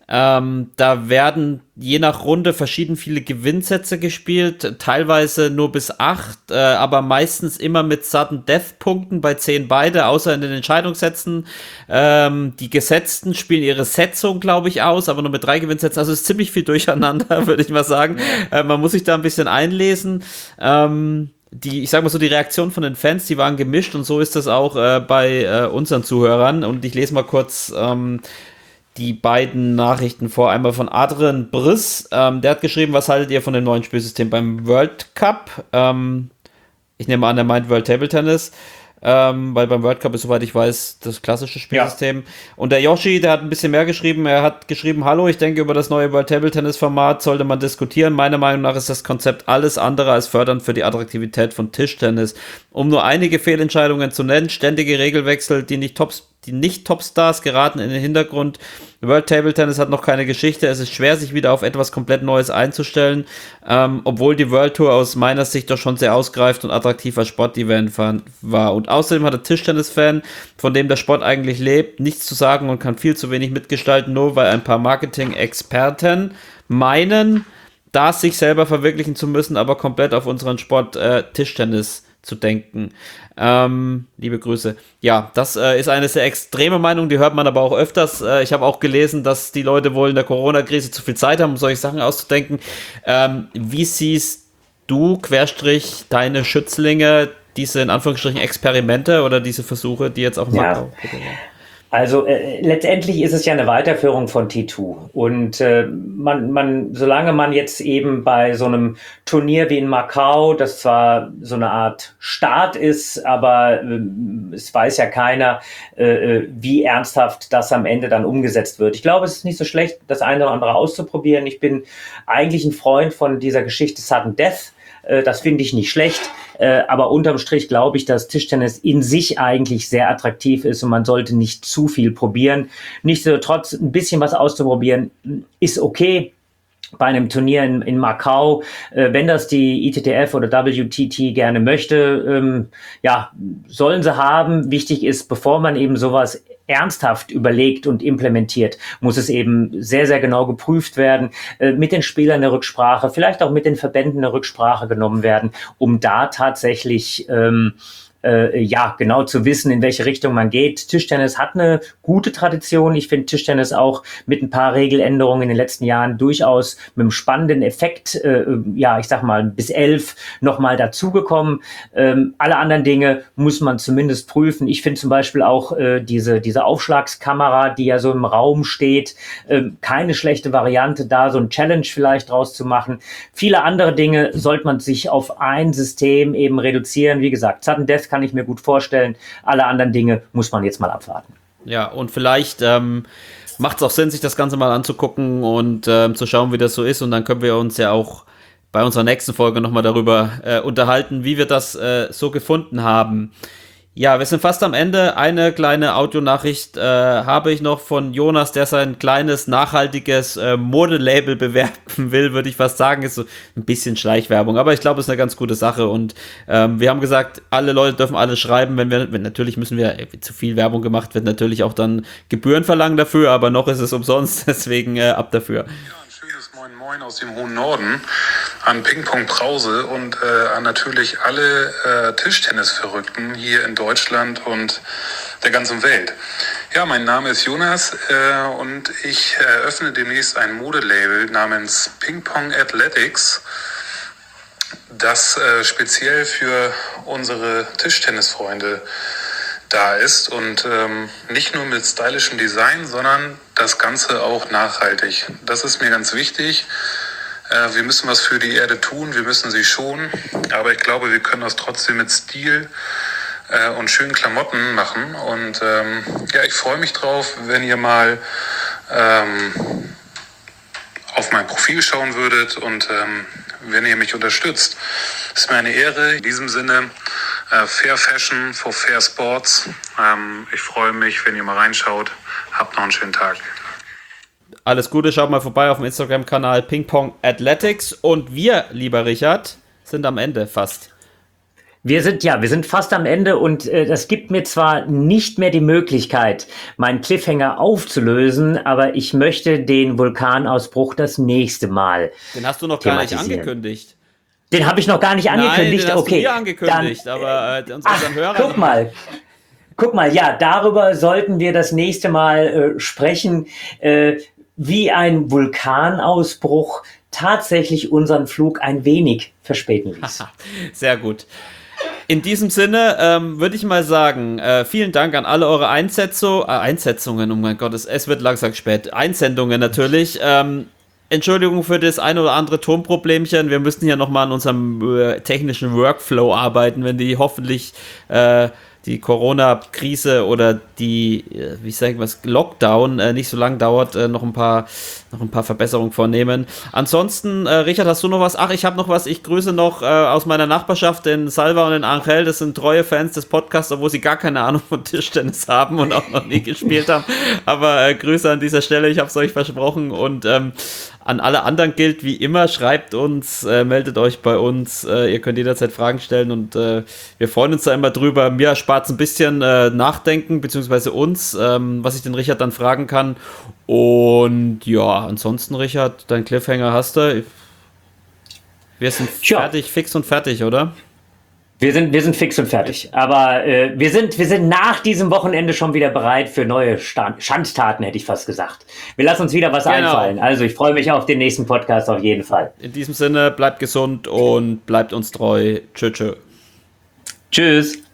Ähm, da werden je nach Runde verschieden viele Gewinnsätze gespielt, teilweise nur bis acht, äh, aber meistens immer mit Sudden Death Punkten bei zehn beide, außer in den Entscheidungssätzen. Ähm, die Gesetzten spielen ihre Setzung, glaube ich, aus, aber nur mit drei Gewinnsätzen. Also ist ziemlich viel durcheinander, würde ich mal sagen. Äh, man muss sich da ein bisschen einlesen. Ähm, Die, ich sag mal so, die Reaktion von den Fans, die waren gemischt und so ist das auch äh, bei äh, unseren Zuhörern. Und ich lese mal kurz ähm, die beiden Nachrichten vor. Einmal von Adrian Briss, ähm, der hat geschrieben, was haltet ihr von dem neuen Spielsystem beim World Cup? Ähm, ich nehme an, er meint World Table Tennis, ähm, weil beim World Cup ist, soweit ich weiß, das klassische Spielsystem. Ja. Und der Yoshi, der hat ein bisschen mehr geschrieben. Er hat geschrieben, hallo, ich denke, über das neue World Table Tennis Format sollte man diskutieren. Meiner Meinung nach ist das Konzept alles andere als fördernd für die Attraktivität von Tischtennis. Um nur einige Fehlentscheidungen zu nennen, ständige Regelwechsel, die nicht Tops Die Nicht-Topstars geraten in den Hintergrund. World Table Tennis hat noch keine Geschichte. Es ist schwer, sich wieder auf etwas komplett Neues einzustellen, ähm, obwohl die World Tour aus meiner Sicht doch schon sehr ausgereift und attraktiv als Sportevent war. Und außerdem hat der Tischtennis-Fan, von dem der Sport eigentlich lebt, nichts zu sagen und kann viel zu wenig mitgestalten, nur weil ein paar Marketing-Experten meinen, das sich selber verwirklichen zu müssen, aber komplett auf unseren Sport äh, Tischtennis zu denken. Ähm, liebe Grüße. Ja, das äh, ist eine sehr extreme Meinung, die hört man aber auch öfters. Äh, ich habe auch gelesen, dass die Leute wohl in der Corona-Krise zu viel Zeit haben, um solche Sachen auszudenken. Ähm, wie siehst du, Querstrich, deine Schützlinge, diese in Anführungsstrichen Experimente oder diese Versuche, die jetzt auch im Ja. Macau Also äh, letztendlich ist es ja eine Weiterführung von T zwei und äh, man, man, solange man jetzt eben bei so einem Turnier wie in Macau, das zwar so eine Art Start ist, aber äh, es weiß ja keiner, äh, wie ernsthaft das am Ende dann umgesetzt wird. Ich glaube, es ist nicht so schlecht, das eine oder andere auszuprobieren. Ich bin eigentlich ein Freund von dieser Geschichte Sudden Death. Das finde ich nicht schlecht, aber unterm Strich glaube ich, dass Tischtennis in sich eigentlich sehr attraktiv ist und man sollte nicht zu viel probieren. Nichtsdestotrotz ein bisschen was auszuprobieren ist okay. Bei einem Turnier in, in Macau, äh, wenn das die I T T F oder W T T gerne möchte, ähm, ja, sollen sie haben. Wichtig ist, bevor man eben sowas ernsthaft überlegt und implementiert, muss es eben sehr, sehr genau geprüft werden, äh, mit den Spielern eine Rücksprache, vielleicht auch mit den Verbänden eine Rücksprache genommen werden, um da tatsächlich ähm, Äh, ja, genau zu wissen, in welche Richtung man geht. Tischtennis hat eine gute Tradition. Ich finde Tischtennis auch mit ein paar Regeländerungen in den letzten Jahren durchaus mit einem spannenden Effekt, äh, ja, ich sag mal, bis elf nochmal dazugekommen. Ähm, alle anderen Dinge muss man zumindest prüfen. Ich finde zum Beispiel auch äh, diese, diese Aufschlagskamera, die ja so im Raum steht, äh, keine schlechte Variante, da so ein Challenge vielleicht draus zu machen. Viele andere Dinge sollte man sich auf ein System eben reduzieren. Wie gesagt, Sudden Death kann ich mir gut vorstellen. Alle anderen Dinge muss man jetzt mal abwarten. Ja, und vielleicht ähm, macht es auch Sinn, sich das Ganze mal anzugucken und ähm, zu schauen, wie das so ist. Und dann können wir uns ja auch bei unserer nächsten Folge nochmal darüber äh, unterhalten, wie wir das äh, so gefunden haben. Ja, wir sind fast am Ende. Eine kleine Audionachricht äh, habe ich noch von Jonas, der sein kleines, nachhaltiges äh, Modelabel bewerben will, würde ich fast sagen. Ist so ein bisschen Schleichwerbung, aber ich glaube, es ist eine ganz gute Sache. Und ähm, wir haben gesagt, alle Leute dürfen alles schreiben. Wenn wir, wenn, natürlich müssen wir, äh, zu viel Werbung gemacht wird, natürlich auch dann Gebühren verlangen dafür, aber noch ist es umsonst, deswegen äh, ab dafür. Moin Moin aus dem hohen Norden an Ping-Pong Brause und äh, an natürlich alle äh, Tischtennis-Verrückten hier in Deutschland und der ganzen Welt. Ja, mein Name ist Jonas äh, und ich eröffne demnächst ein Modelabel namens Ping-Pong Athletics, das äh, speziell für unsere Tischtennisfreunde da ist und ähm, nicht nur mit stylischem Design, sondern das Ganze auch nachhaltig. Das ist mir ganz wichtig. Äh, wir müssen was für die Erde tun, wir müssen sie schonen, aber ich glaube, wir können das trotzdem mit Stil äh, und schönen Klamotten machen. Und ähm, ja, ich freue mich drauf, wenn ihr mal ähm, auf mein Profil schauen würdet und ähm, wenn ihr mich unterstützt. Es ist mir eine Ehre. In diesem Sinne, äh, Fair Fashion for Fair Sports. Ähm, ich freue mich, wenn ihr mal reinschaut. Habt noch einen schönen Tag. Alles Gute, schaut mal vorbei auf dem Instagram-Kanal Ping-Pong Athletics. Und wir, lieber Richard, sind am Ende fast. Wir sind, ja, wir sind fast am Ende und äh, das gibt mir zwar nicht mehr die Möglichkeit, meinen Cliffhanger aufzulösen, aber ich möchte den Vulkanausbruch das nächste Mal Den hast du noch gar nicht angekündigt. Den habe ich noch gar nicht angekündigt. Nein, den hast okay, du mir angekündigt, dann, aber äh, unseren ach, Hörern... Guck mal, guck mal, ja, darüber sollten wir das nächste Mal äh, sprechen, äh, wie ein Vulkanausbruch tatsächlich unseren Flug ein wenig verspäten ließ. Sehr gut. In diesem Sinne ähm, würde ich mal sagen, äh, vielen Dank an alle eure Einsetzo- äh, Einsetzungen, oh mein Gott, es, es wird langsam spät, Einsendungen natürlich. Ähm, Entschuldigung für das ein oder andere Tonproblemchen, wir müssen hier nochmal an unserem äh, technischen Workflow arbeiten, wenn die hoffentlich äh, die Corona-Krise oder die, wie sage ich was, Lockdown äh, nicht so lang dauert, äh, noch ein paar noch ein paar Verbesserungen vornehmen. Ansonsten, äh, Richard, hast du noch was? Ach, ich habe noch was. Ich grüße noch äh, aus meiner Nachbarschaft den Salva und den Angel. Das sind treue Fans des Podcasts, obwohl sie gar keine Ahnung von Tischtennis haben und auch noch nie gespielt haben. Aber äh, Grüße an dieser Stelle, ich habe es euch versprochen. Und ähm, an alle anderen gilt wie immer, schreibt uns, äh, meldet euch bei uns. Äh, ihr könnt jederzeit Fragen stellen und äh, wir freuen uns da immer drüber. Mir erspart es ein bisschen äh, Nachdenken, beziehungsweise uns, ähm, was ich den Richard dann fragen kann. Und ja, ansonsten, Richard, dein Cliffhanger hast du. Wir sind ja. fertig, fix und fertig, oder? Wir sind, wir sind fix und fertig. Aber äh, wir sind, wir sind nach diesem Wochenende schon wieder bereit für neue Stand- Schandtaten, hätte ich fast gesagt. Wir lassen uns wieder was Genau. einfallen. Also ich freue mich auf den nächsten Podcast auf jeden Fall. In diesem Sinne, bleibt gesund und bleibt uns treu. Tschö, tschö. Tschüss.